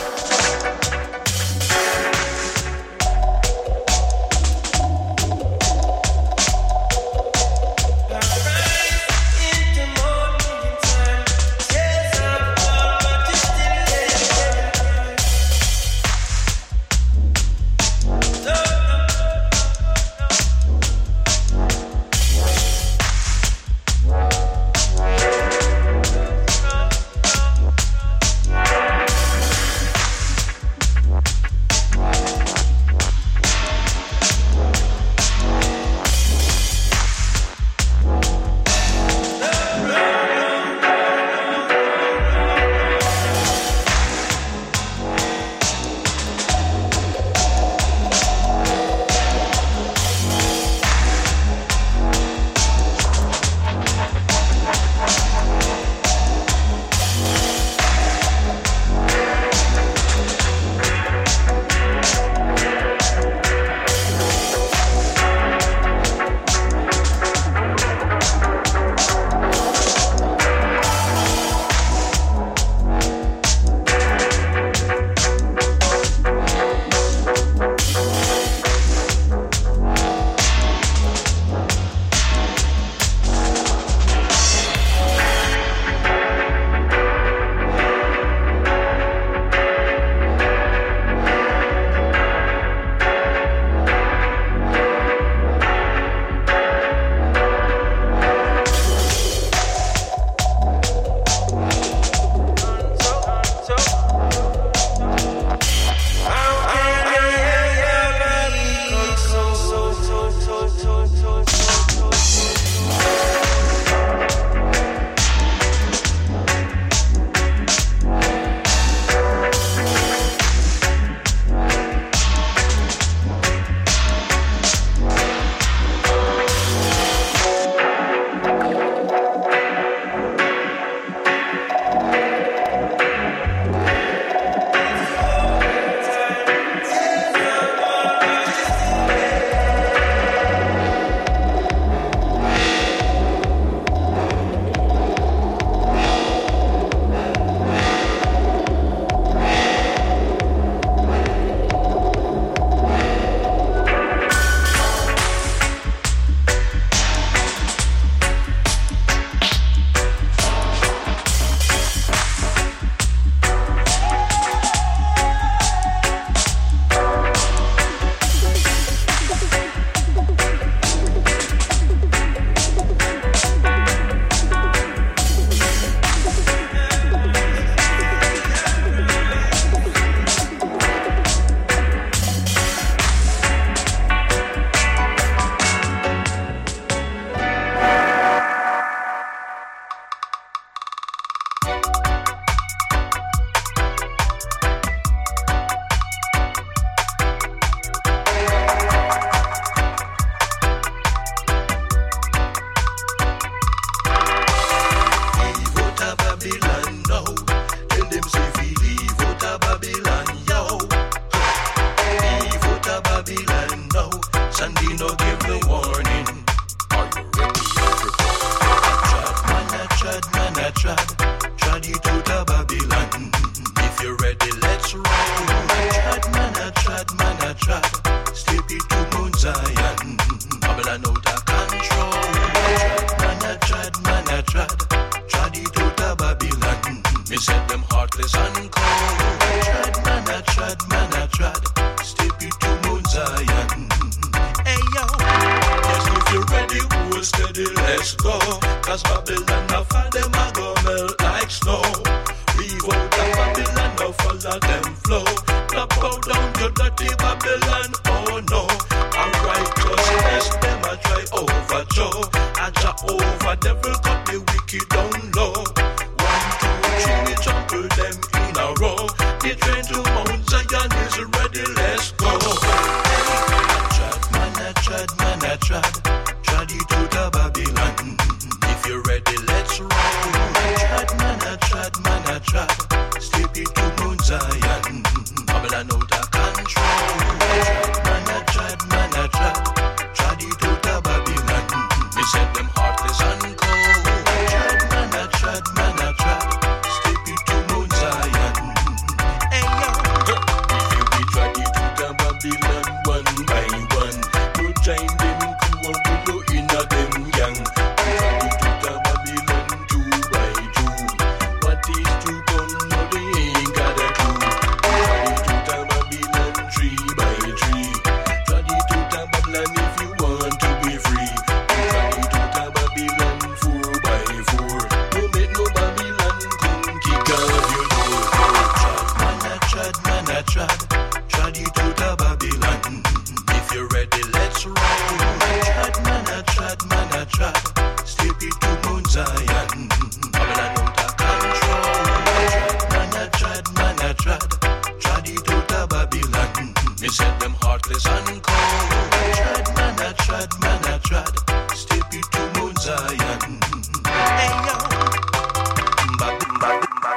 heartless and cold. Trad, man, I trad, man, I trad. Step it to Mount Zion. Hey, yo. Yes, if you're ready, hold steady, let's go. Cause Babylon, now fall them, I go melt like snow. Leave out the Babylon, now follow them flow. Now bow down to dirty Babylon, oh no. And righteousness, them I try overthrow. I jack over, devil cut the wicked down low. One, two, three, we trample them in a row. The train to Mount Zion is ready, let's go. I trad, man, I trad, man, I trad. Trad it to the Babylon. If you're ready, let's roll. I trad, man, I trad, man, I trad. Step it to Mount Zion. Babylon out of control. Man, I trad, man, I trad. Trad it to the Babylon. Me set them heartless and cold. Trad, man, I trad, man, I trad. Step it to Mount Zion. Hey, yo. If you be trad it to the Babylon one by one, you join them crew and we go in a them gang. Trad it to the Babylon two by two. What is to come, no they ain't got a clue. Trad it to the Babylon three by three. Trad it to the Babylon if you want to be free. Trad it to the Babylon four by four. No make no Babylon come kick out your door. Trad, man, I trad, man, I trad. Trad it to the Babylon. If you're ready, let's roll. Trad, man, I trad, man, I trad. Step it to Mount Zion. Babylon out of control. Trad, man, I trad, man, I trad. Trad it to the Babylon. Me set them heartless and cold. Trad, man, I trad, man, I trad. Step it to Mount Zion. Hey, yo. Bab, bab, bab, bab.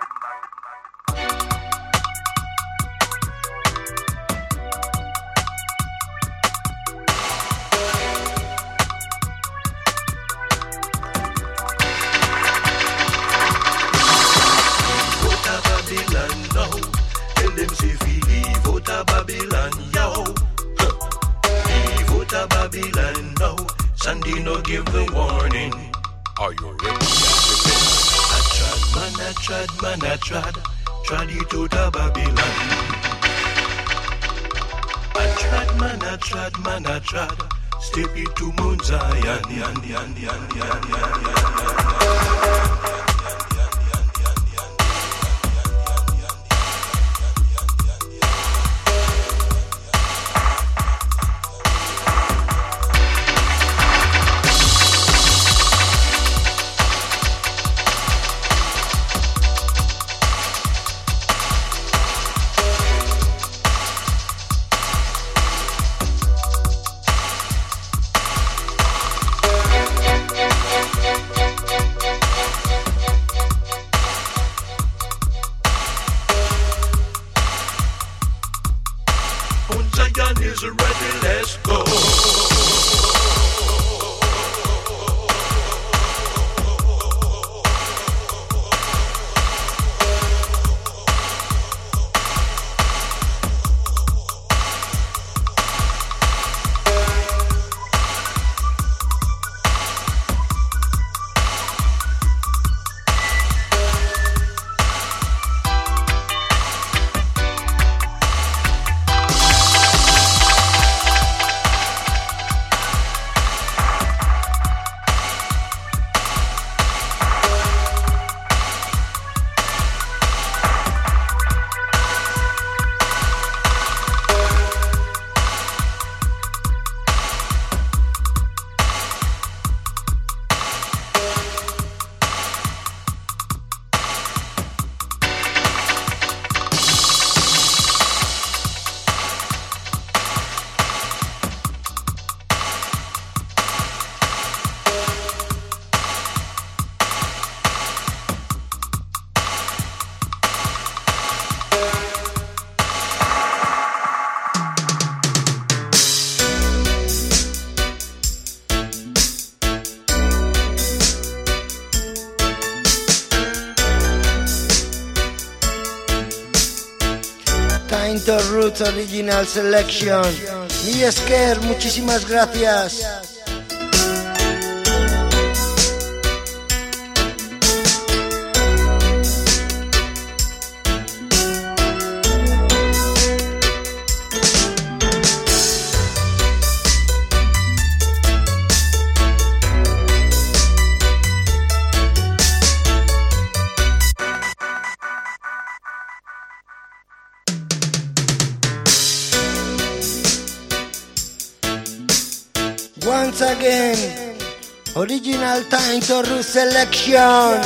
Babylon now. Tell them say fi leave out of Babylon, yo. Huh. Leave out of Babylon now. Sandy no give the warning. Are you ready? I trad, man, I trad, man, I trad. Trad it out of Babylon. I trad, man, I trad, man, I trad. Step it to Mount Zion, yan, yan, yan, yan, yan, yan, yan. Zion is ready, let's go. Taintor Roots Original Selection. Mi Esker, muchísimas gracias. once again. Original Time to Root selection.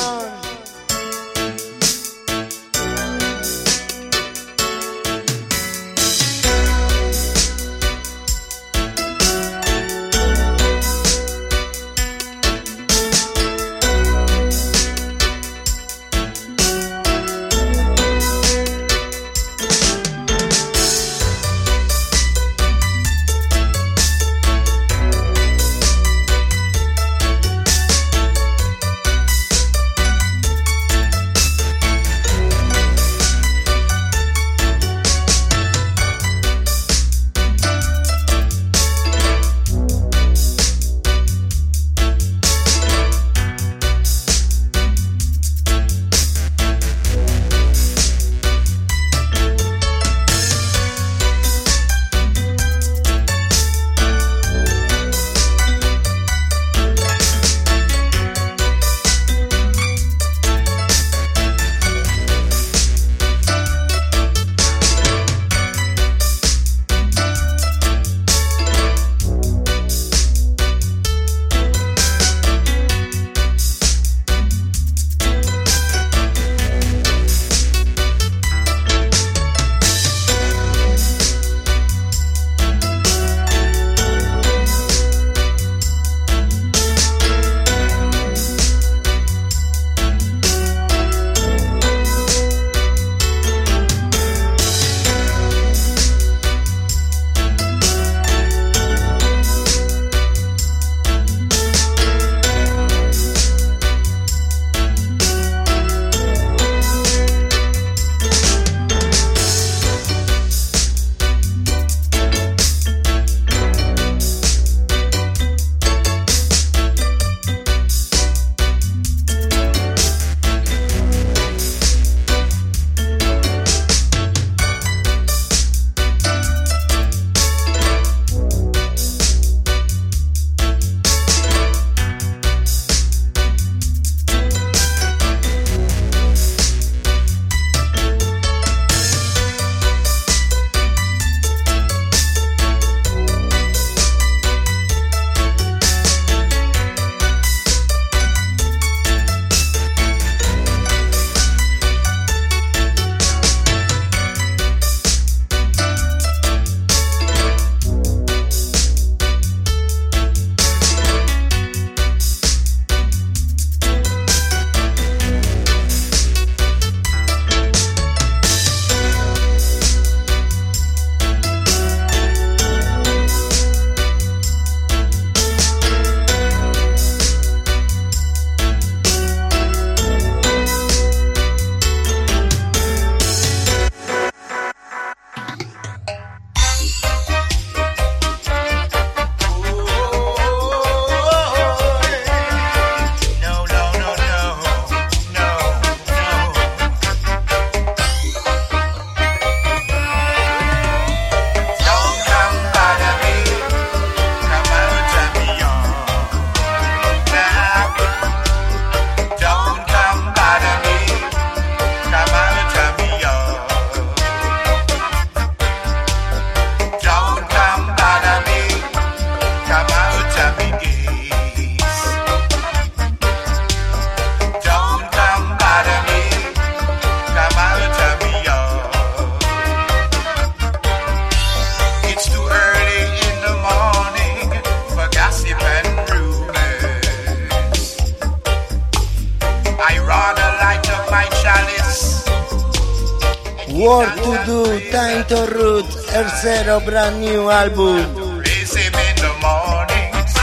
Work to Do, Time to Root, el zero brand new album. Praise him in the mornings.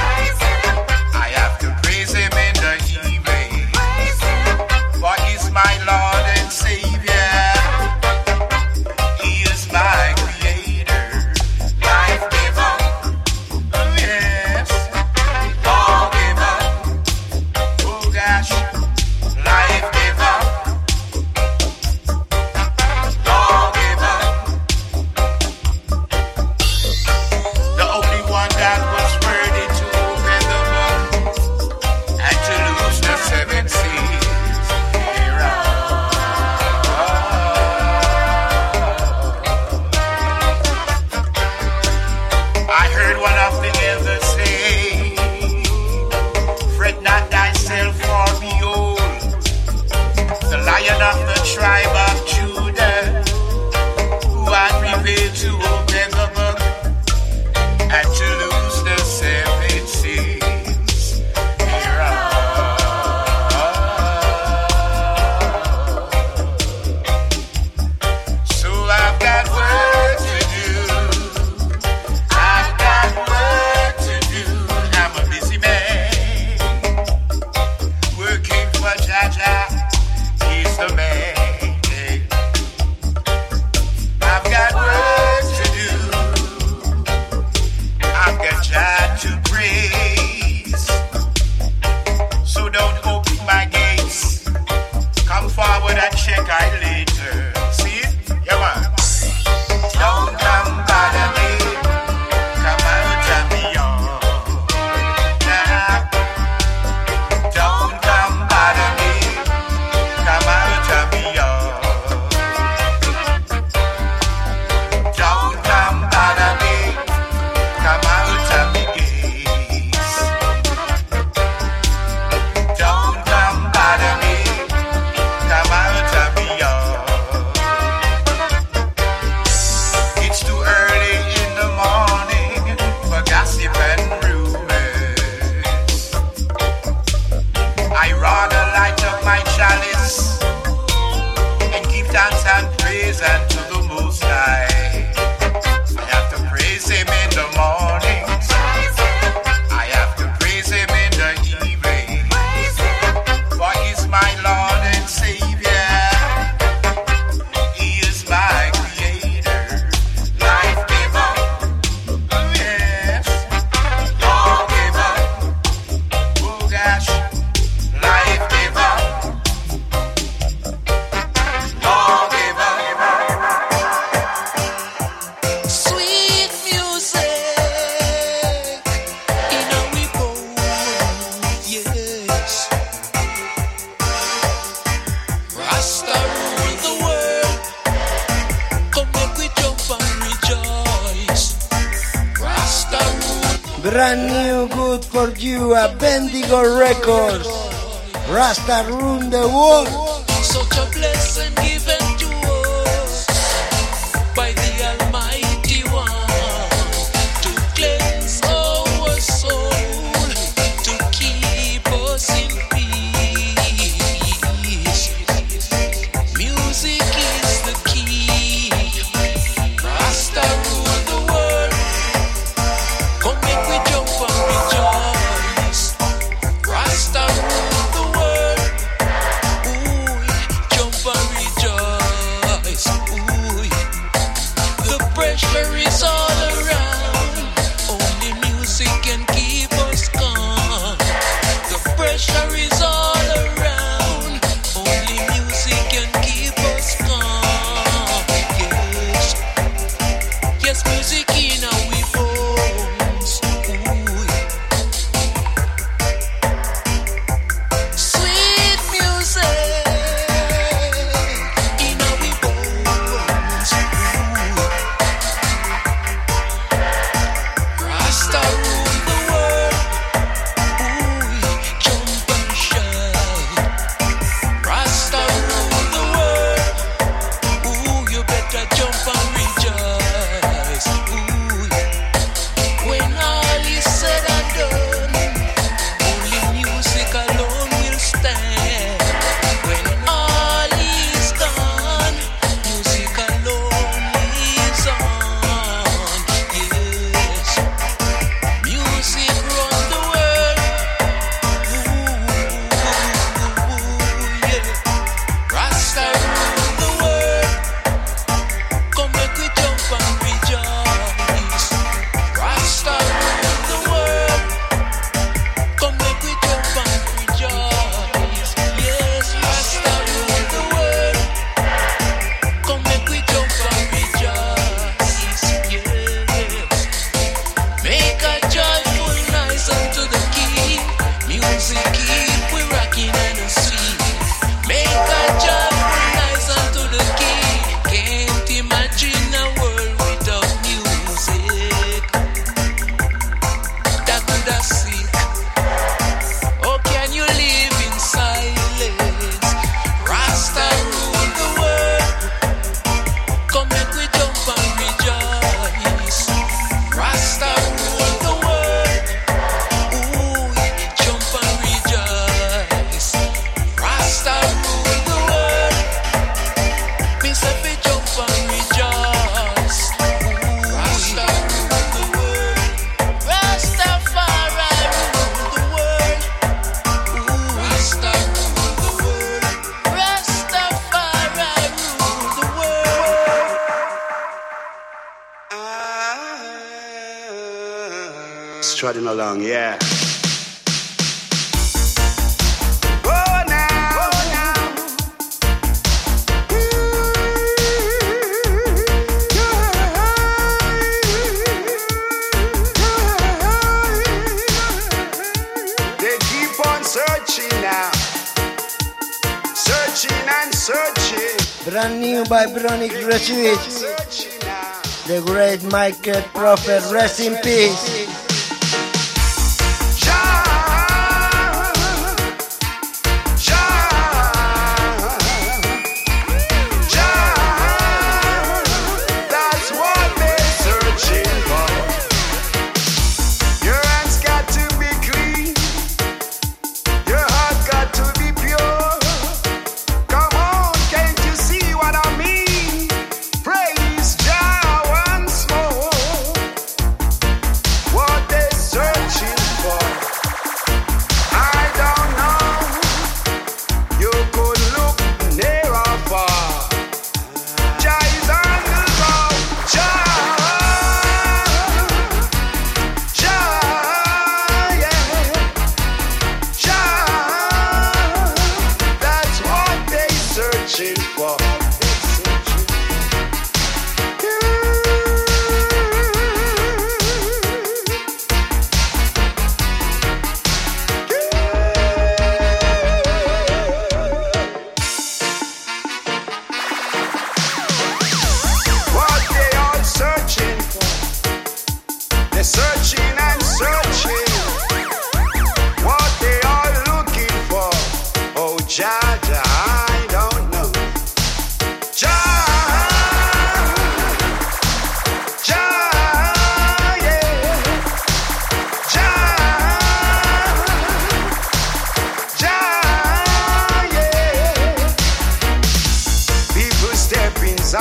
I have to praise him in the evening. For he's my Lord and Savior. He is my creator, life giver. Oh yes, law giver. Oh gosh, life giver. Law giver. praises unto the Most High. I have to praise Him in the morning. I have to praise Him in the evening. For He's my Lord and Savior. He is my Creator, life giver. Oh yes, lawgiver. Oh gosh, life giver, lawgiver. Sweet music in our bones, yes. Rasta rule the world. Come make we jump and rejoice. Rasta rule. Brand new, good for you, a Bendigo Records. Rasta rule the world. Such a blessing given to us by the Almighty One to cleanse our soul, to keep us in peace. Music is the key. Rasta rule the world. Come make we jump and rejoice. Rasta rule the world. Ooh, jump and rejoice. Ooh, the pressure is all around. Only music can keep us calm. The pressure is all around. Only music can keep us calm. Yes, yes, music in our bones. Ooh, sweet music in our bones. Ooh, Rasta rule the world. Ooh, jump and shout. Rasta rule the world. Ooh, you better jump and rejoice. Ooh, when all is said and done, only music alone will stand. When all is gone, music alone lives on. Yes, music run the world. Ooh, yeah. Rasta rule the world. Come make we jump and rejoice. Rasta rule the world. Come make we jump and rejoice. Yes, Rasta rule the world. Come make we jump and rejoice. Yes. Make a joyful noise unto the King. Music keep we rocking and sweet. Make a joyful noise unto the King. Can't imagine a world without music. That could have sick. Oh, can you live in silence? Rasta rule the world. Come make we jump and rejoice. Rasta rule the world. Ooh, jump and rejoice. Rasta rule the world. Me say fi jump and rejoice. Ooh, Rasta rule the world. Rastafari rule the world. Ooh, Rasta rule the world. Rastafari rule the world. Strutting along, yeah. Oh now, oh now. They keep on searching now, searching and searching. Brand new by Bronic Retweet. Searching now. The great Michael Prophet, rest in peace. That's what they're searching for. Your hands got to be clean. Your heart got to be pure. Come on, can't you see what I mean?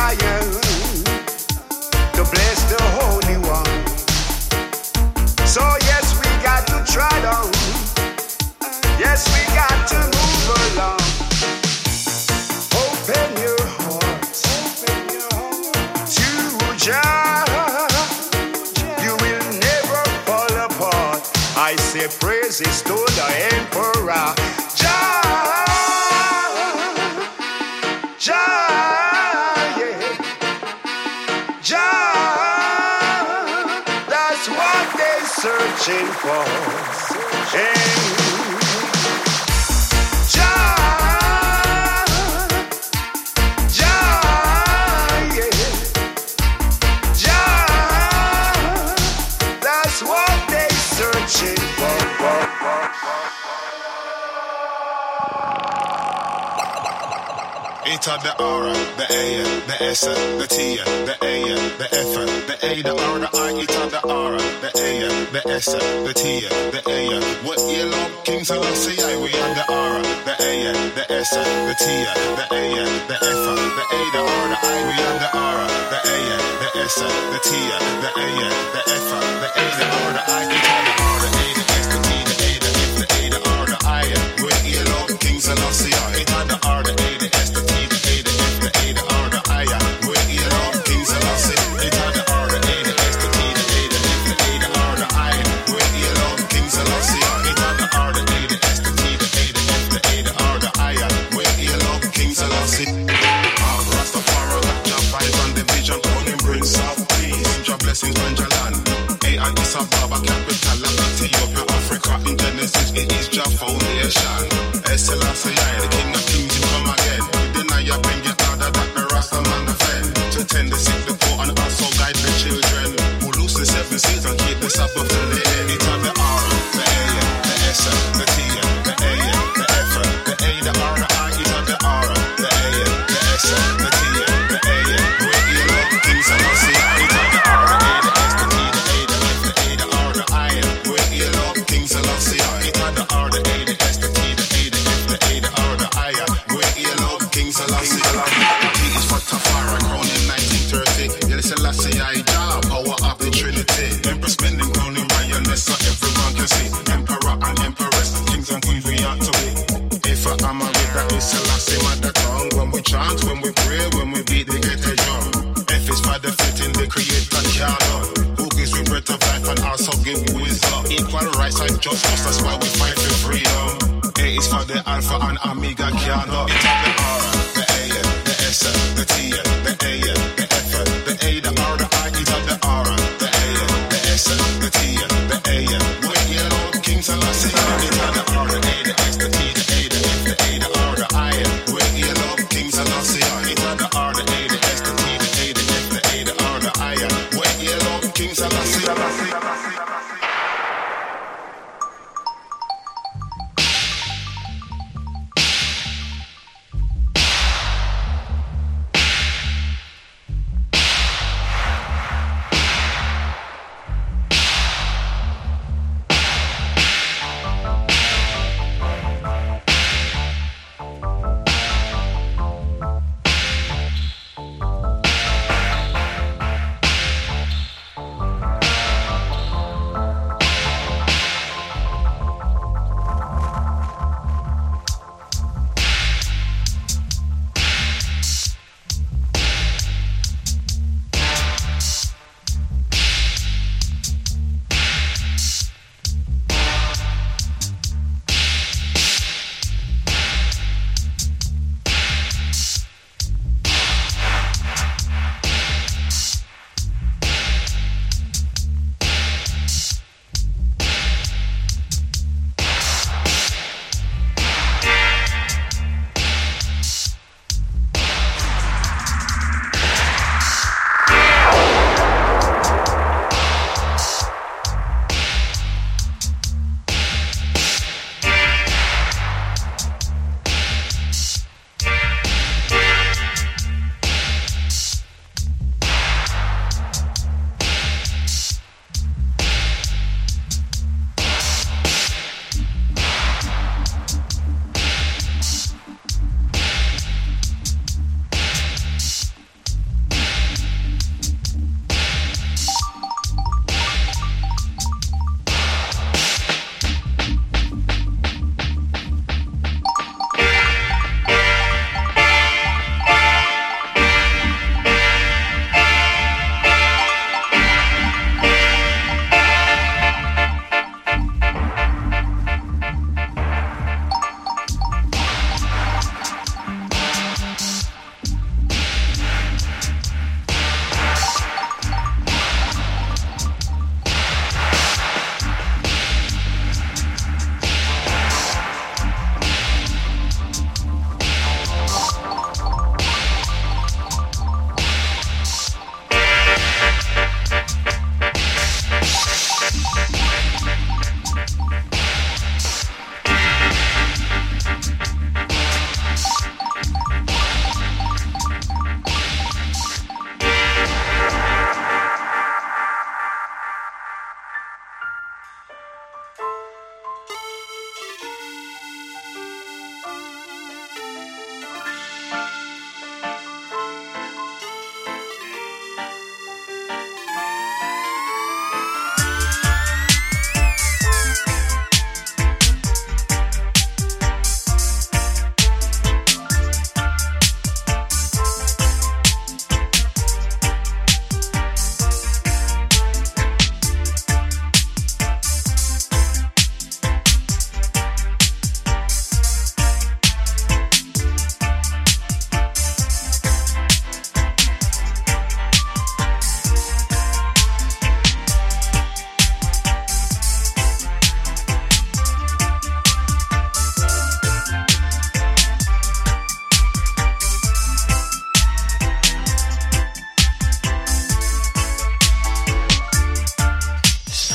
Zion to bless the Holy One. So yes, we got to trot on. Yes, we got to move along. Open your hearts to Jah. You will never fall apart. I say praises to the Emperor. Jah, Jah, yeah. Jah, that's what they're searching for. And It's the aura, the A, the S, the T, the A, the F, the A, the R, the I. It's the aura, the A, the S, the T, the A. What you love, King Selassie, I. We are the aura, the A, the S, the T, the A, the F, the A, the R, the I. We are the aura, the A, the S, the T, the A, the F, the A, the R, the I. It's the aura, the A, the S, the T, the A, the F, the A, the R, the I. What you love, King Selassie, I. It's the R, the A, the S, the T. Blessings on Jalan, A and Addis Ababa, capital of Ethiopia, Africa. In Genesis, it is Jah foundation. Selassie, the King of Kings, he come again. Deny you bring your order that the Rasta man defend. To tend the sick, the poor, and also guide the children who lose the seven seas and keep the Sabbath till the end. It's on the R, the A, the S, the T, the A, the F, the A, the R, the I. It's on the R, the A, the S, the T, the A. Where you love King Selassie, it's on the R. Selassie, I Jah, power of the Trinity. Empress spending crowning lioness so everyone can see. Emperor and Empress, kings and queens we ought to be. If I am with that is Selassie, mother tongue. When we chant, when we pray, when we beat the ghetto drum. F is for the fitting, the creator can't. Who gives we breath of life and also give wisdom. Equal rights and justice, that's why we fight for freedom. A is for the Alpha and Omega can't. It's on the R, the A, the S, the T, the A, the F, the A, the R, the I. It's on the R, the A, the S, the T, the A. Where you know King Selassie, it's on the R, the A, the S, the T, the A, the F, the A, the R, the I. Where you know King Selassie, it's on the R, the A, the S, the T, the A, the F, the A, the R, the I. Where you know King Selassie.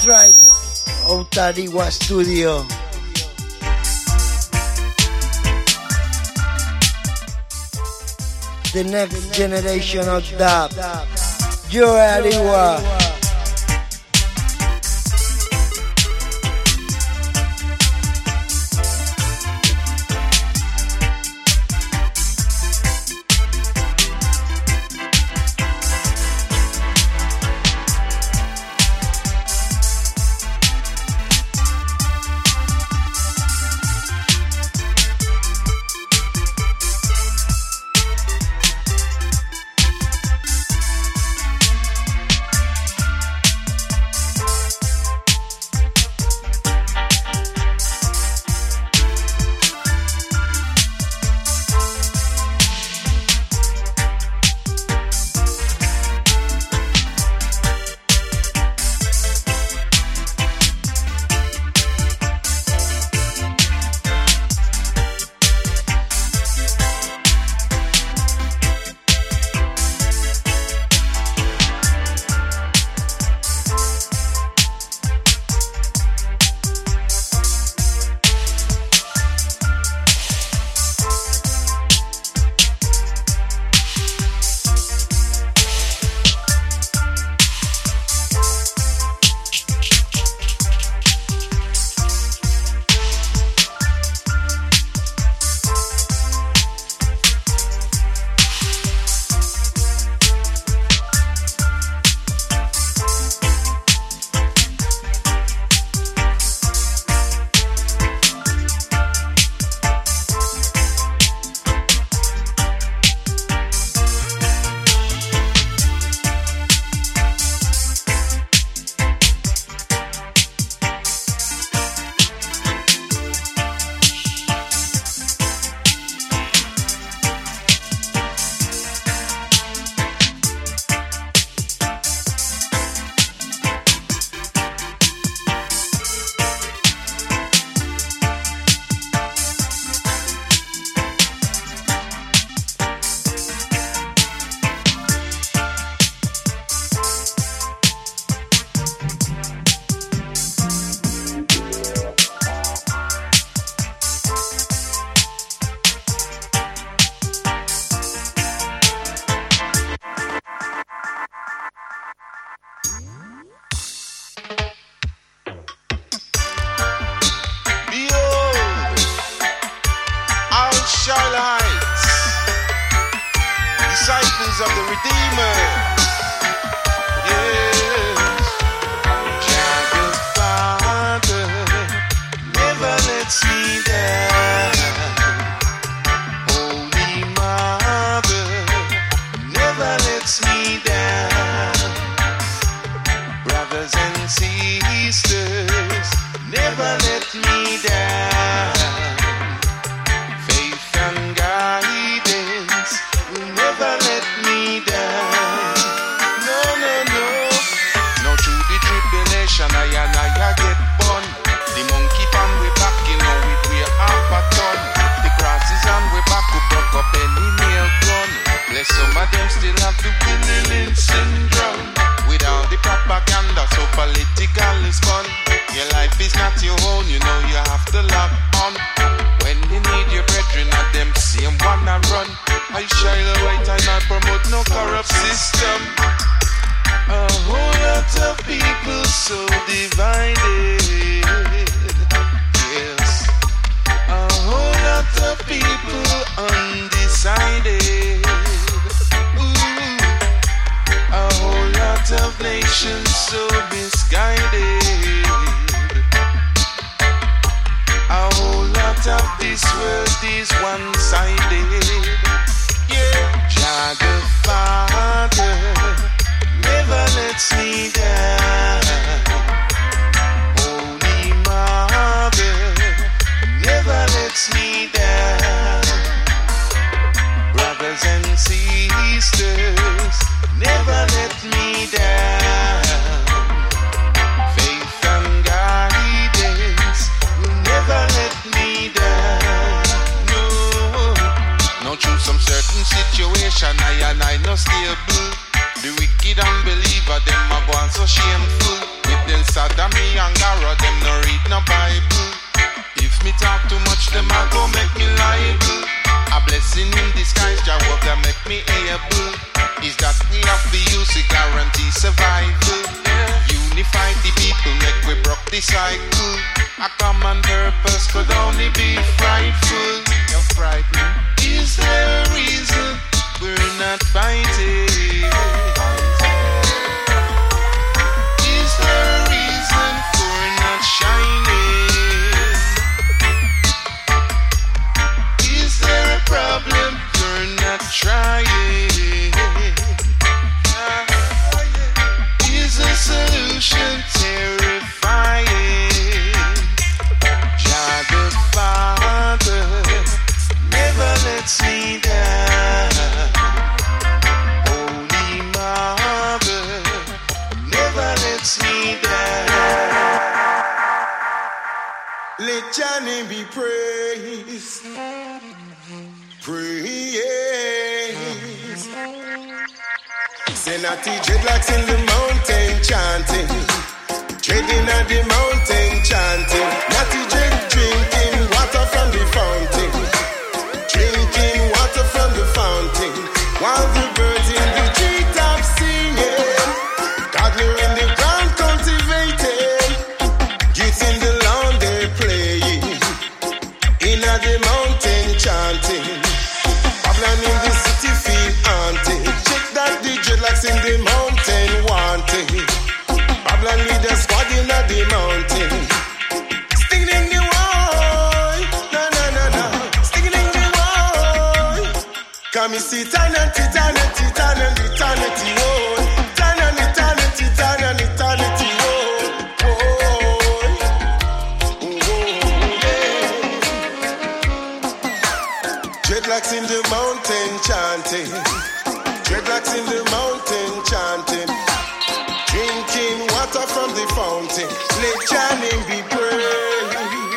That's right. Otarigua Studio. The next generation of dub. Joe Ariwa. The wicked unbeliever, them a born so shameful. With Fidel, Saddam, and Gara, them no read no Bible. If me talk too much, them a go make me liable. A blessing in disguise, Jehovah make me able. Is that we have the use to guarantee survival. Unify the people, make we broke the cycle. A common purpose could only be frightful. You're frightening. Is there a reason we're not fighting? Is there a reason for not shining? Is there a problem you're not trying? Is a solution terrifying? Jah the Father never lets me down. Holy Mother never lets me down. Let your name be praised. Praise. Senati dreadlocks in the mountain chanting. Dreading at the mountain chanting. Natty dread drinking water from the fountain. Drinking water from the fountain. While the birds in the treetop singing. Gardener in the ground cultivating. Youths in the lawn they playing. In at the mountain chanting. Babylon in the city feel haunted. Check that the dreadlocks in the mountain wanting. Babylon lead a squad in at the mountain. Sticking in the wall. No, no, no, no. Sticking in the wall. Come and see eternity, eternity, eternity, eternity, wall. Eternity, eternity, eternity, eternity, wall. Dreadlocks in the mountain chanting. Dreadlocks in the mountain chanting. Drinking water from the fountain. Let your name be praised.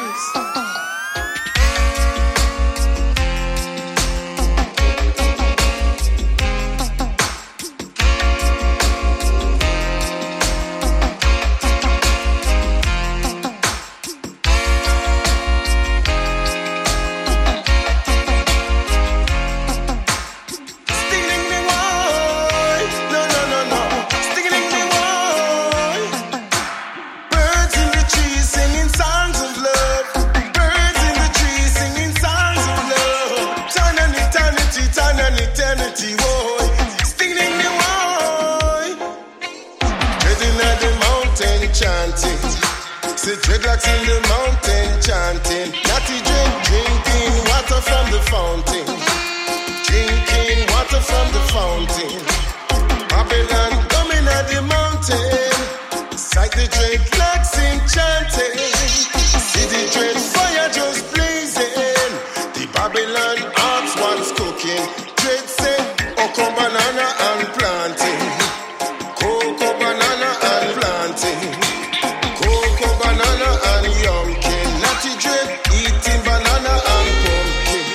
Dreadlocks in the mountain chanting. Natty drink, drinking water from the fountain. Drinking water from the fountain. Babylon coming at the mountain. Sight the dreadlocks in chanting. See the dread fire just blazing. The Babylon arts what's cooking. Dread say, Oko banana and planting. Cocoa banana and planting. Banana and yumkin, natty dread, eating banana and pumpkin.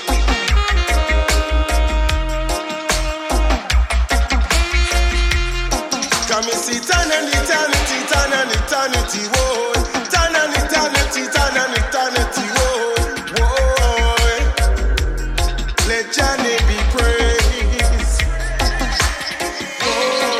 Come and see tan and eternity, tan and eternity, whoa. Tan and eternity, tan and eternity, whoa. Whoa. Let your name be praised. Whoa.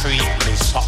treat me so.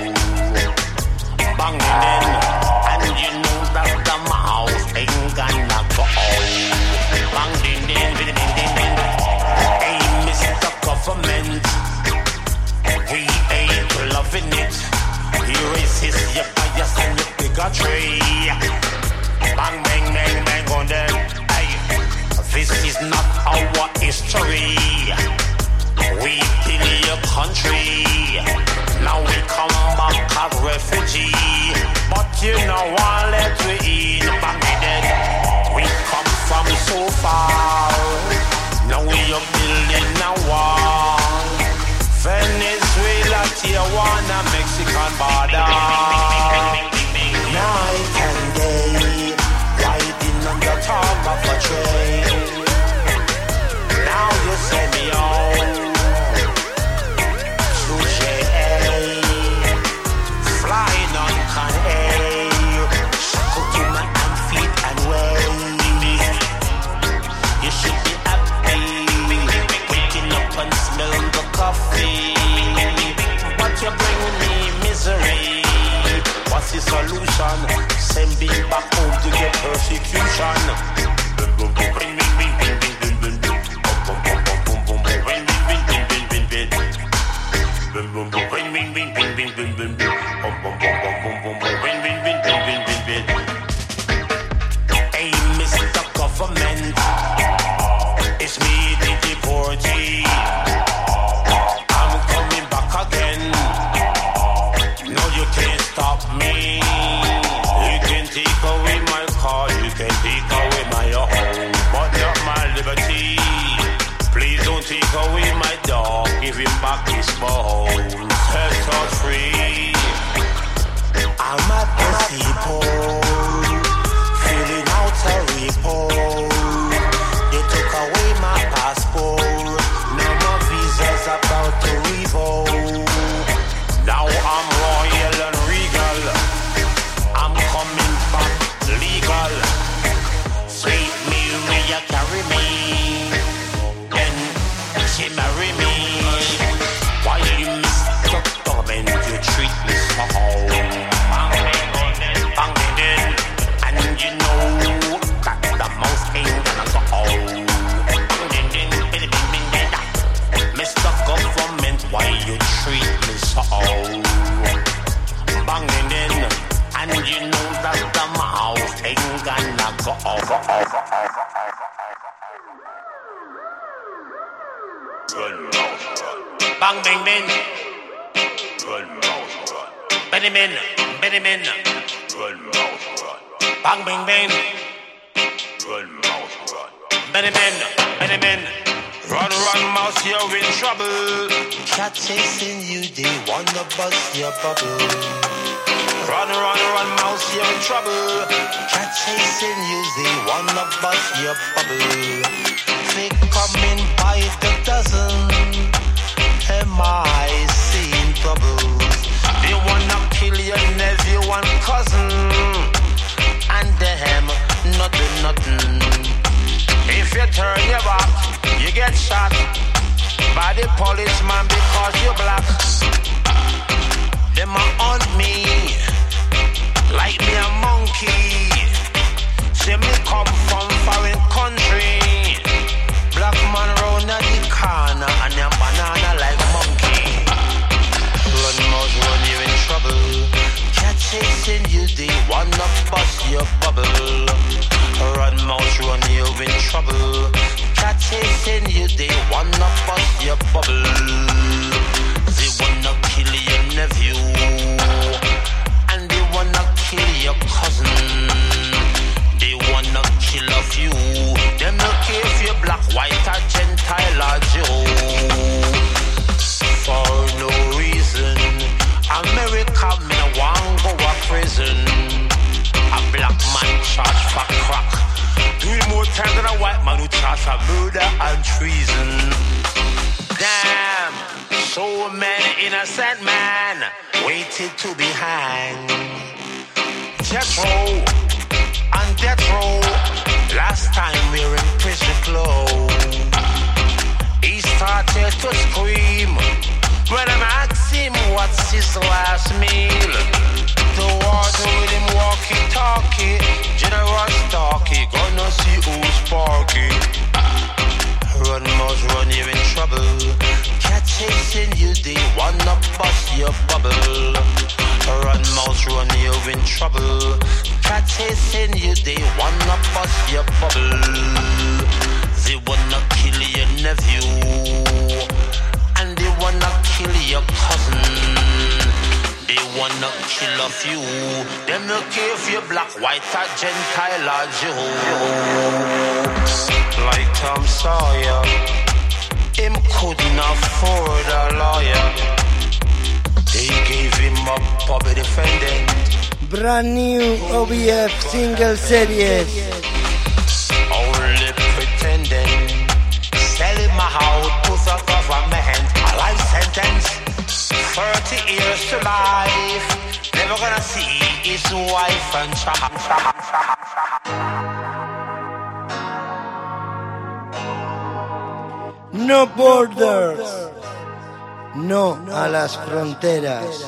Banging in, and you know that the mouth ain't gonna go. Bang ding ding ding ding ding ding. Hey, Mister Government, we ain't loving it. You resist your bias and your bigotry. Bang bang bang bang on them. Hey, this is not our history. We kill your country. Now we come back as refugee. But you know what, let we in. Bang dead. We come from so far. Now we are building a wall. Venezuela, Tijuana, Mexican border. Night and day, riding on the top of a train. Now you send me on to J A, flying on Con Air, shackled to my hand, feet and waist. You should be happy, waking up and smelling the coffee. But you bring me misery. What's the solution? Send me back home to get persecution. Bring me, bring me, bring me, bring me. Hey, Mister Government, it's me, the deportee. I'm coming back again. No, you can't stop me. You can take away my car, you can take away my home, but not my liberty. Please don't take away my dog, give him back his bone. Set us free. I'm at the seaport, filling out a report. They took away my passport, no more visas about to revoke. Now I'm royal and regal, I'm coming back legal. Sweet me, will you carry me? She marry me. Why you Mister Government, you treat me so. Bang it, and you know that the mouse ain't gonna go. Bang it, Mister Government, why you treat me so. Bang it, and you know that the mouse ain't gonna go. Bang bang bang. Benjamin, Benjamin. Bang bang bang. Benjamin, Benjamin. Run run mouse, you're in trouble. Cat chasing you, they wanna bust your bubble. Run run run mouse, you're in trouble. Cat chasing you, they wanna bust your bubble. They coming by the dozen. Am I seeing troubles? They wanna kill your nephew and cousin, and them nothing, nothing. If you turn your back, you get shot by the policeman because you're black. Them a hunt me like me a monkey. See me come from foreign country. Black man round the corner and them banana like monkey. Run mouth, run, you're in trouble. Cat chasing you, they wanna bust your bubble. Run mouth, run, you're in trouble. Cat chasing you, they wanna bust your bubble. They wanna kill your nephew, and they wanna kill your cousin. They wanna kill a few. Them no care if you're black, white, or Gentile, or Jew. For no reason, America me no want go to prison. A black man charged for crack, doing more time than a white man who charged for murder and treason. Damn, so many innocent men waited to be hanged. Jethro and death row. Last time we were in prison clothes. He started to scream when I asked him what's was his last meal. The water with him walkie-talkie, generous talkie, gonna see who's sparky. Run, mouse, run, you're in trouble. Cat chasing you, they wanna bust your bubble. Run, mouse, run, you're in trouble. Cat chasing you, they wanna bust your bubble. They wanna kill your nephew, and they wanna kill your cousin. They wanna kill a few. Them no care if you're black, white, or Gentile, or Jew. Like Tom Sawyer, him couldn't afford a lawyer. They gave him a public defendant. Brand new O B F single series. Only pretending. Sell him out to the government. A life sentence. Thirty years to life. Never gonna see his wife and child. No borders. No a las fronteras.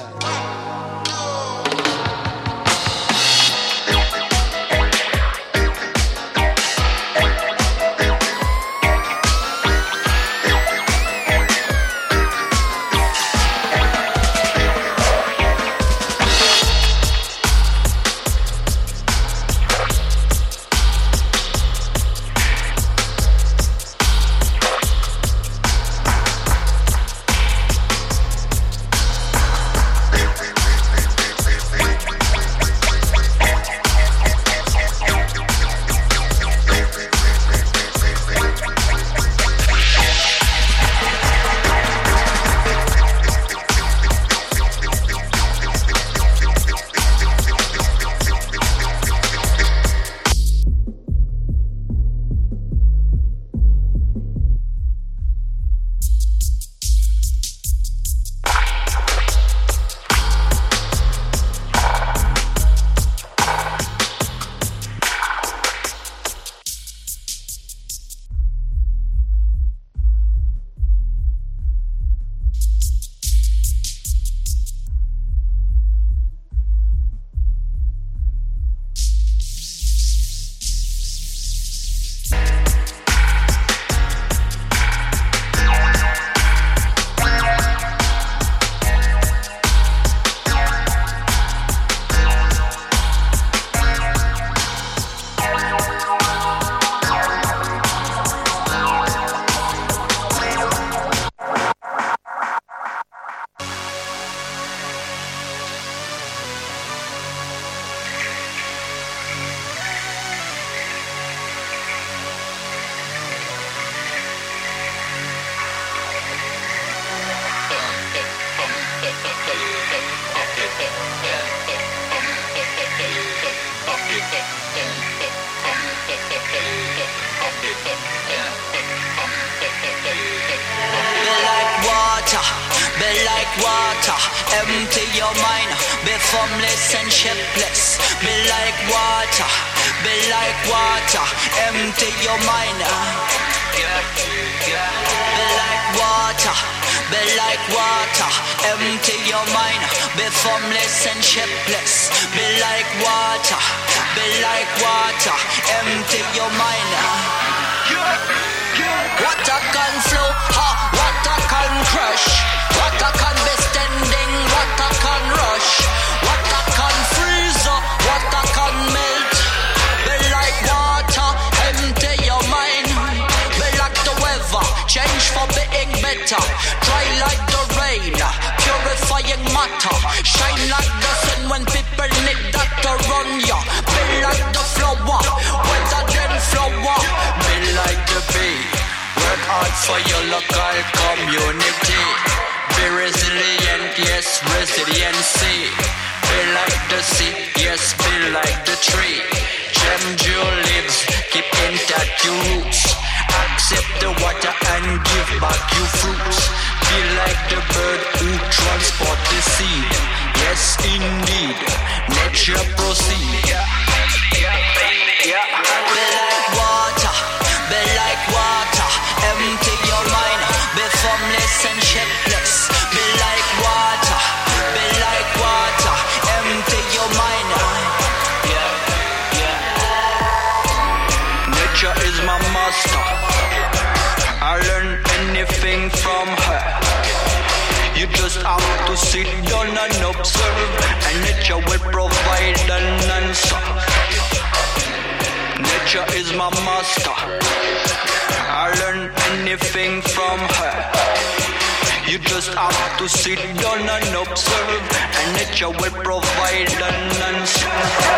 Empty your mind, be formless and shapeless. Be like water, be like water. Empty your mind. Be like water, be like water. Empty your mind, be formless and shapeless. Be like water, be like water. Empty your mind. Water can flow, hot water can crush. Water can be standing, water can rush. Water can freeze, water can melt. Be like water, empty your mind. Be like the weather, change for being better. Dry like the rain, purifying matter. Shine like the sun when people need that to run ya. Be like the flower, weather then flower. Be like the bee, work hard for your local community. Be resilient, yes, resiliency. Be like the sea, yes, be like the tree. Gem jewel lives, keep intact your roots. Accept the water and give back your fruits. Be like the bird who transport the seed. Yes, indeed, nature proceed. Be like water, be like water. Empty your mind, be formless and shapeless. Be like water, be from her. You just have to sit down and observe, and nature will provide an answer. Nature is my master. I learn anything from her. You just have to sit down and observe, and nature will provide an answer.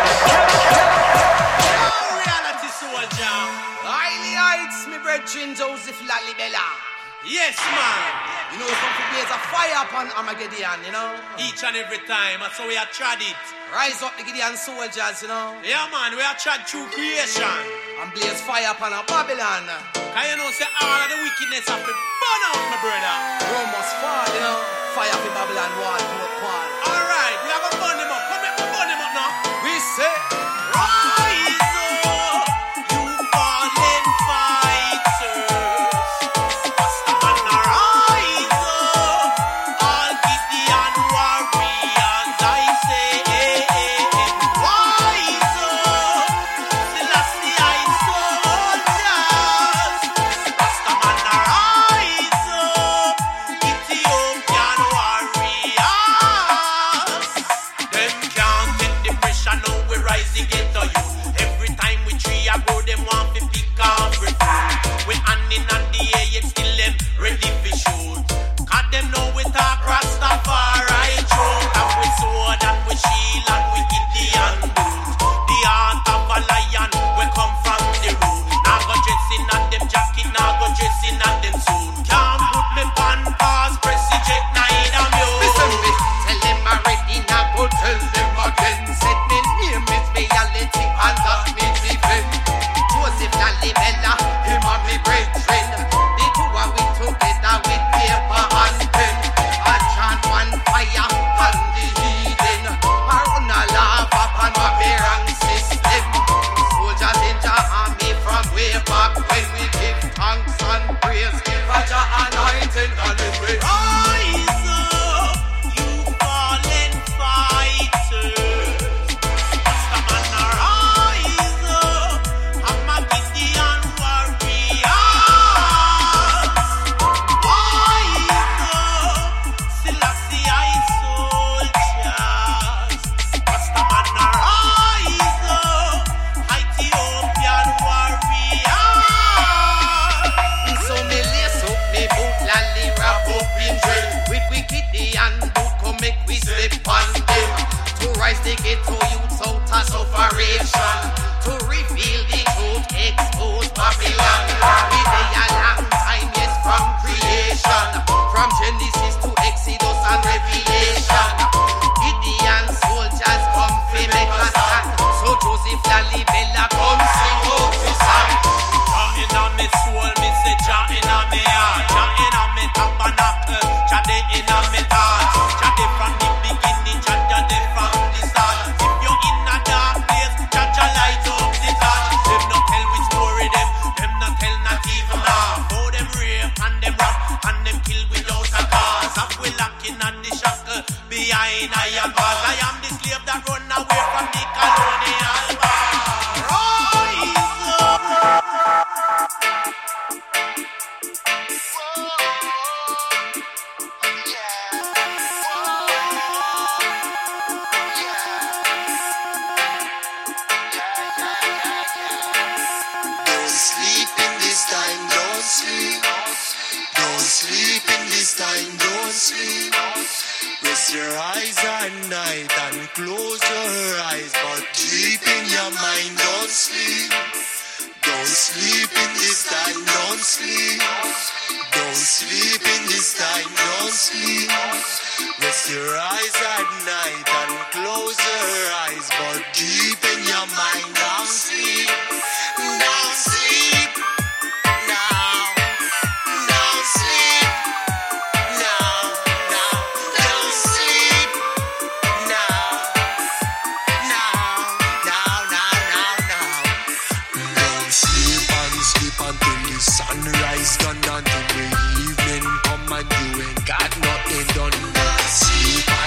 Oh, reality soldier. Highly heights, me brethren Joseph Lalibela. Yes, man. You know, some people there's a fire upon Armageddon, you know? Each and every time, that's how we are trod it. Rise up the Gideon soldiers, you know? Yeah, man, we are trod through creation. And blaze fire upon a Babylon. Can you know, say all of the wickedness have to burn out, my brother? Rome must fall, you know? Fire for Babylon, wall, no Paul. All right, we have a burn them up. Come here, we burn them up now. We say, rise up, you fallen fighters.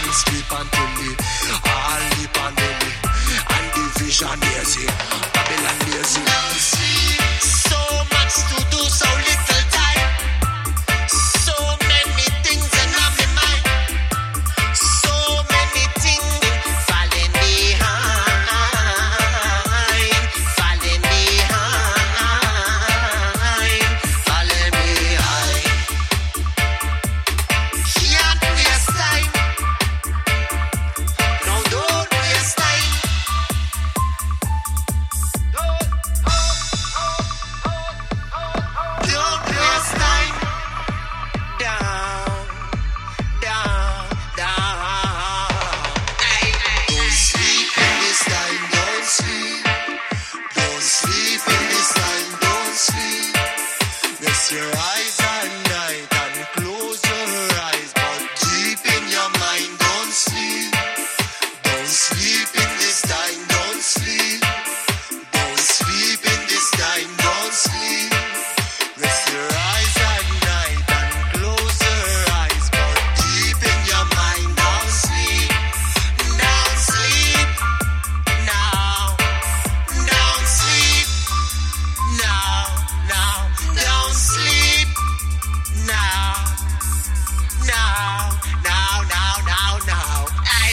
Babylon now, now, now, now, now. Aye.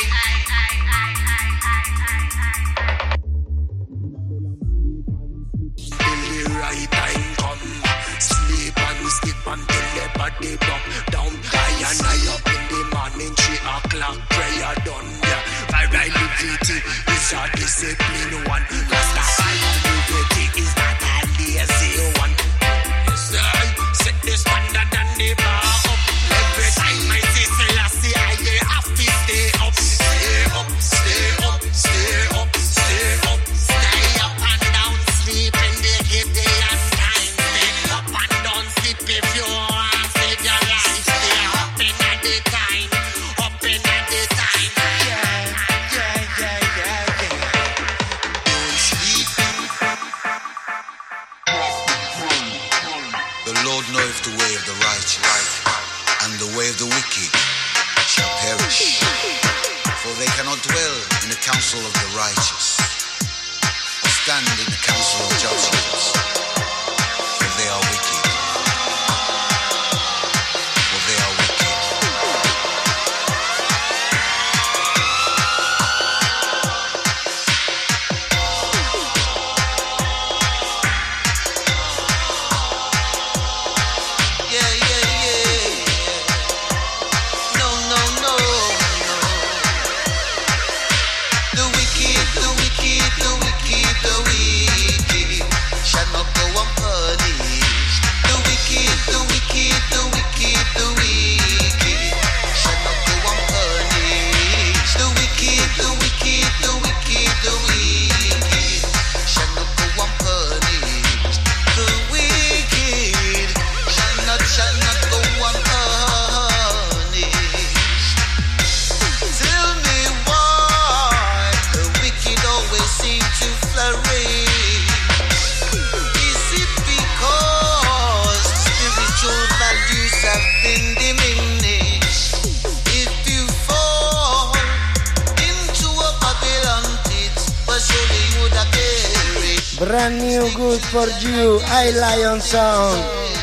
Till the right time come, sleep and sleep until the body drop down. I and I up in the morning, three o'clock prayer done. Yeah, virality is a discipline one. Rastafari is not a lazy one. Yes, I set the standard and the bar up. Every time I see Selassie, I have to stay up, stay up, stay up, stay up, stay up, stay up and down, sleep in the Gideon time. Stay up and down, sleep if you want save your life. Stay up in at the time, up in at the time. Yeah, yeah, yeah, yeah, yeah. Don't sleep. The Lord knoweth the way of the righteous, and the way of the wicked shall perish. For they cannot dwell in the counsel of the righteous, or stand in the counsel of judges, for they are wicked. For they are wicked. Yeah, yeah, yeah. No, no, no, no. The wicked, the wicked, the wicked, the wicked shall not go unpunished. The wicked, the wicked, the wicked, the wicked shall not go unpunished. The wicked, the wicked, the wicked, the wicked shall not go unpunished. The wicked shall not, shall not go unpunished. Tell me why the wicked always seem to flourish. Is it because spiritual values have been diminished? If you fall into a Babylon pit, but surely you would have perished. Brand new good for you, I Lion Sound.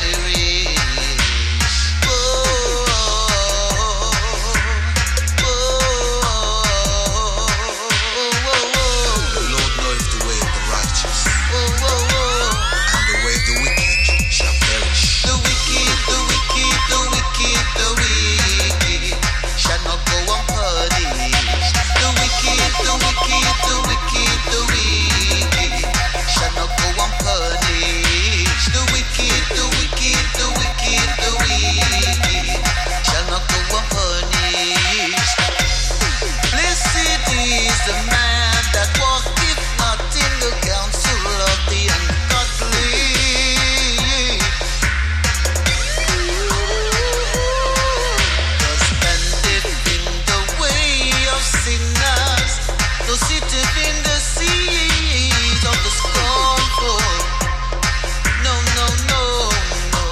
The Lord knoweth the way of the righteous, and the way of the wicked shall perish. The wicked, the wicked, the wicked, the wicked shall not go unpunished. The wicked, the wicked, the wicked, the wicked shall not go unpunished. The wicked, the wicked, the wicked, the wicked shall not go unpunished. Blessed is the man that walketh not in the counsel of the ungodly, nor standeth in the way of sinners, nor sitteth in the seat of the scornful. No, no, no, no.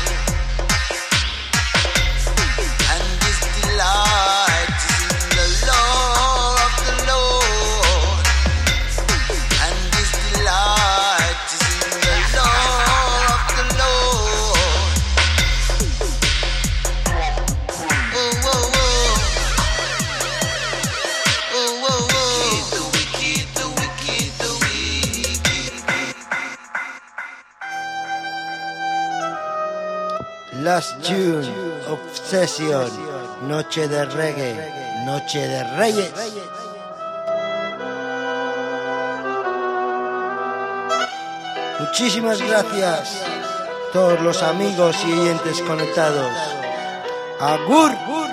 And his delight is in the law of the Lord. And his delight is in the law of the Lord. Oh, oh, oh. Oh, oh, oh. The wicked, the wicked, the wicked. Last June, Obsession, Noche de Reggae, Noche de Reyes. Muchísimas gracias, todos los amigos y oyentes conectados. Agur.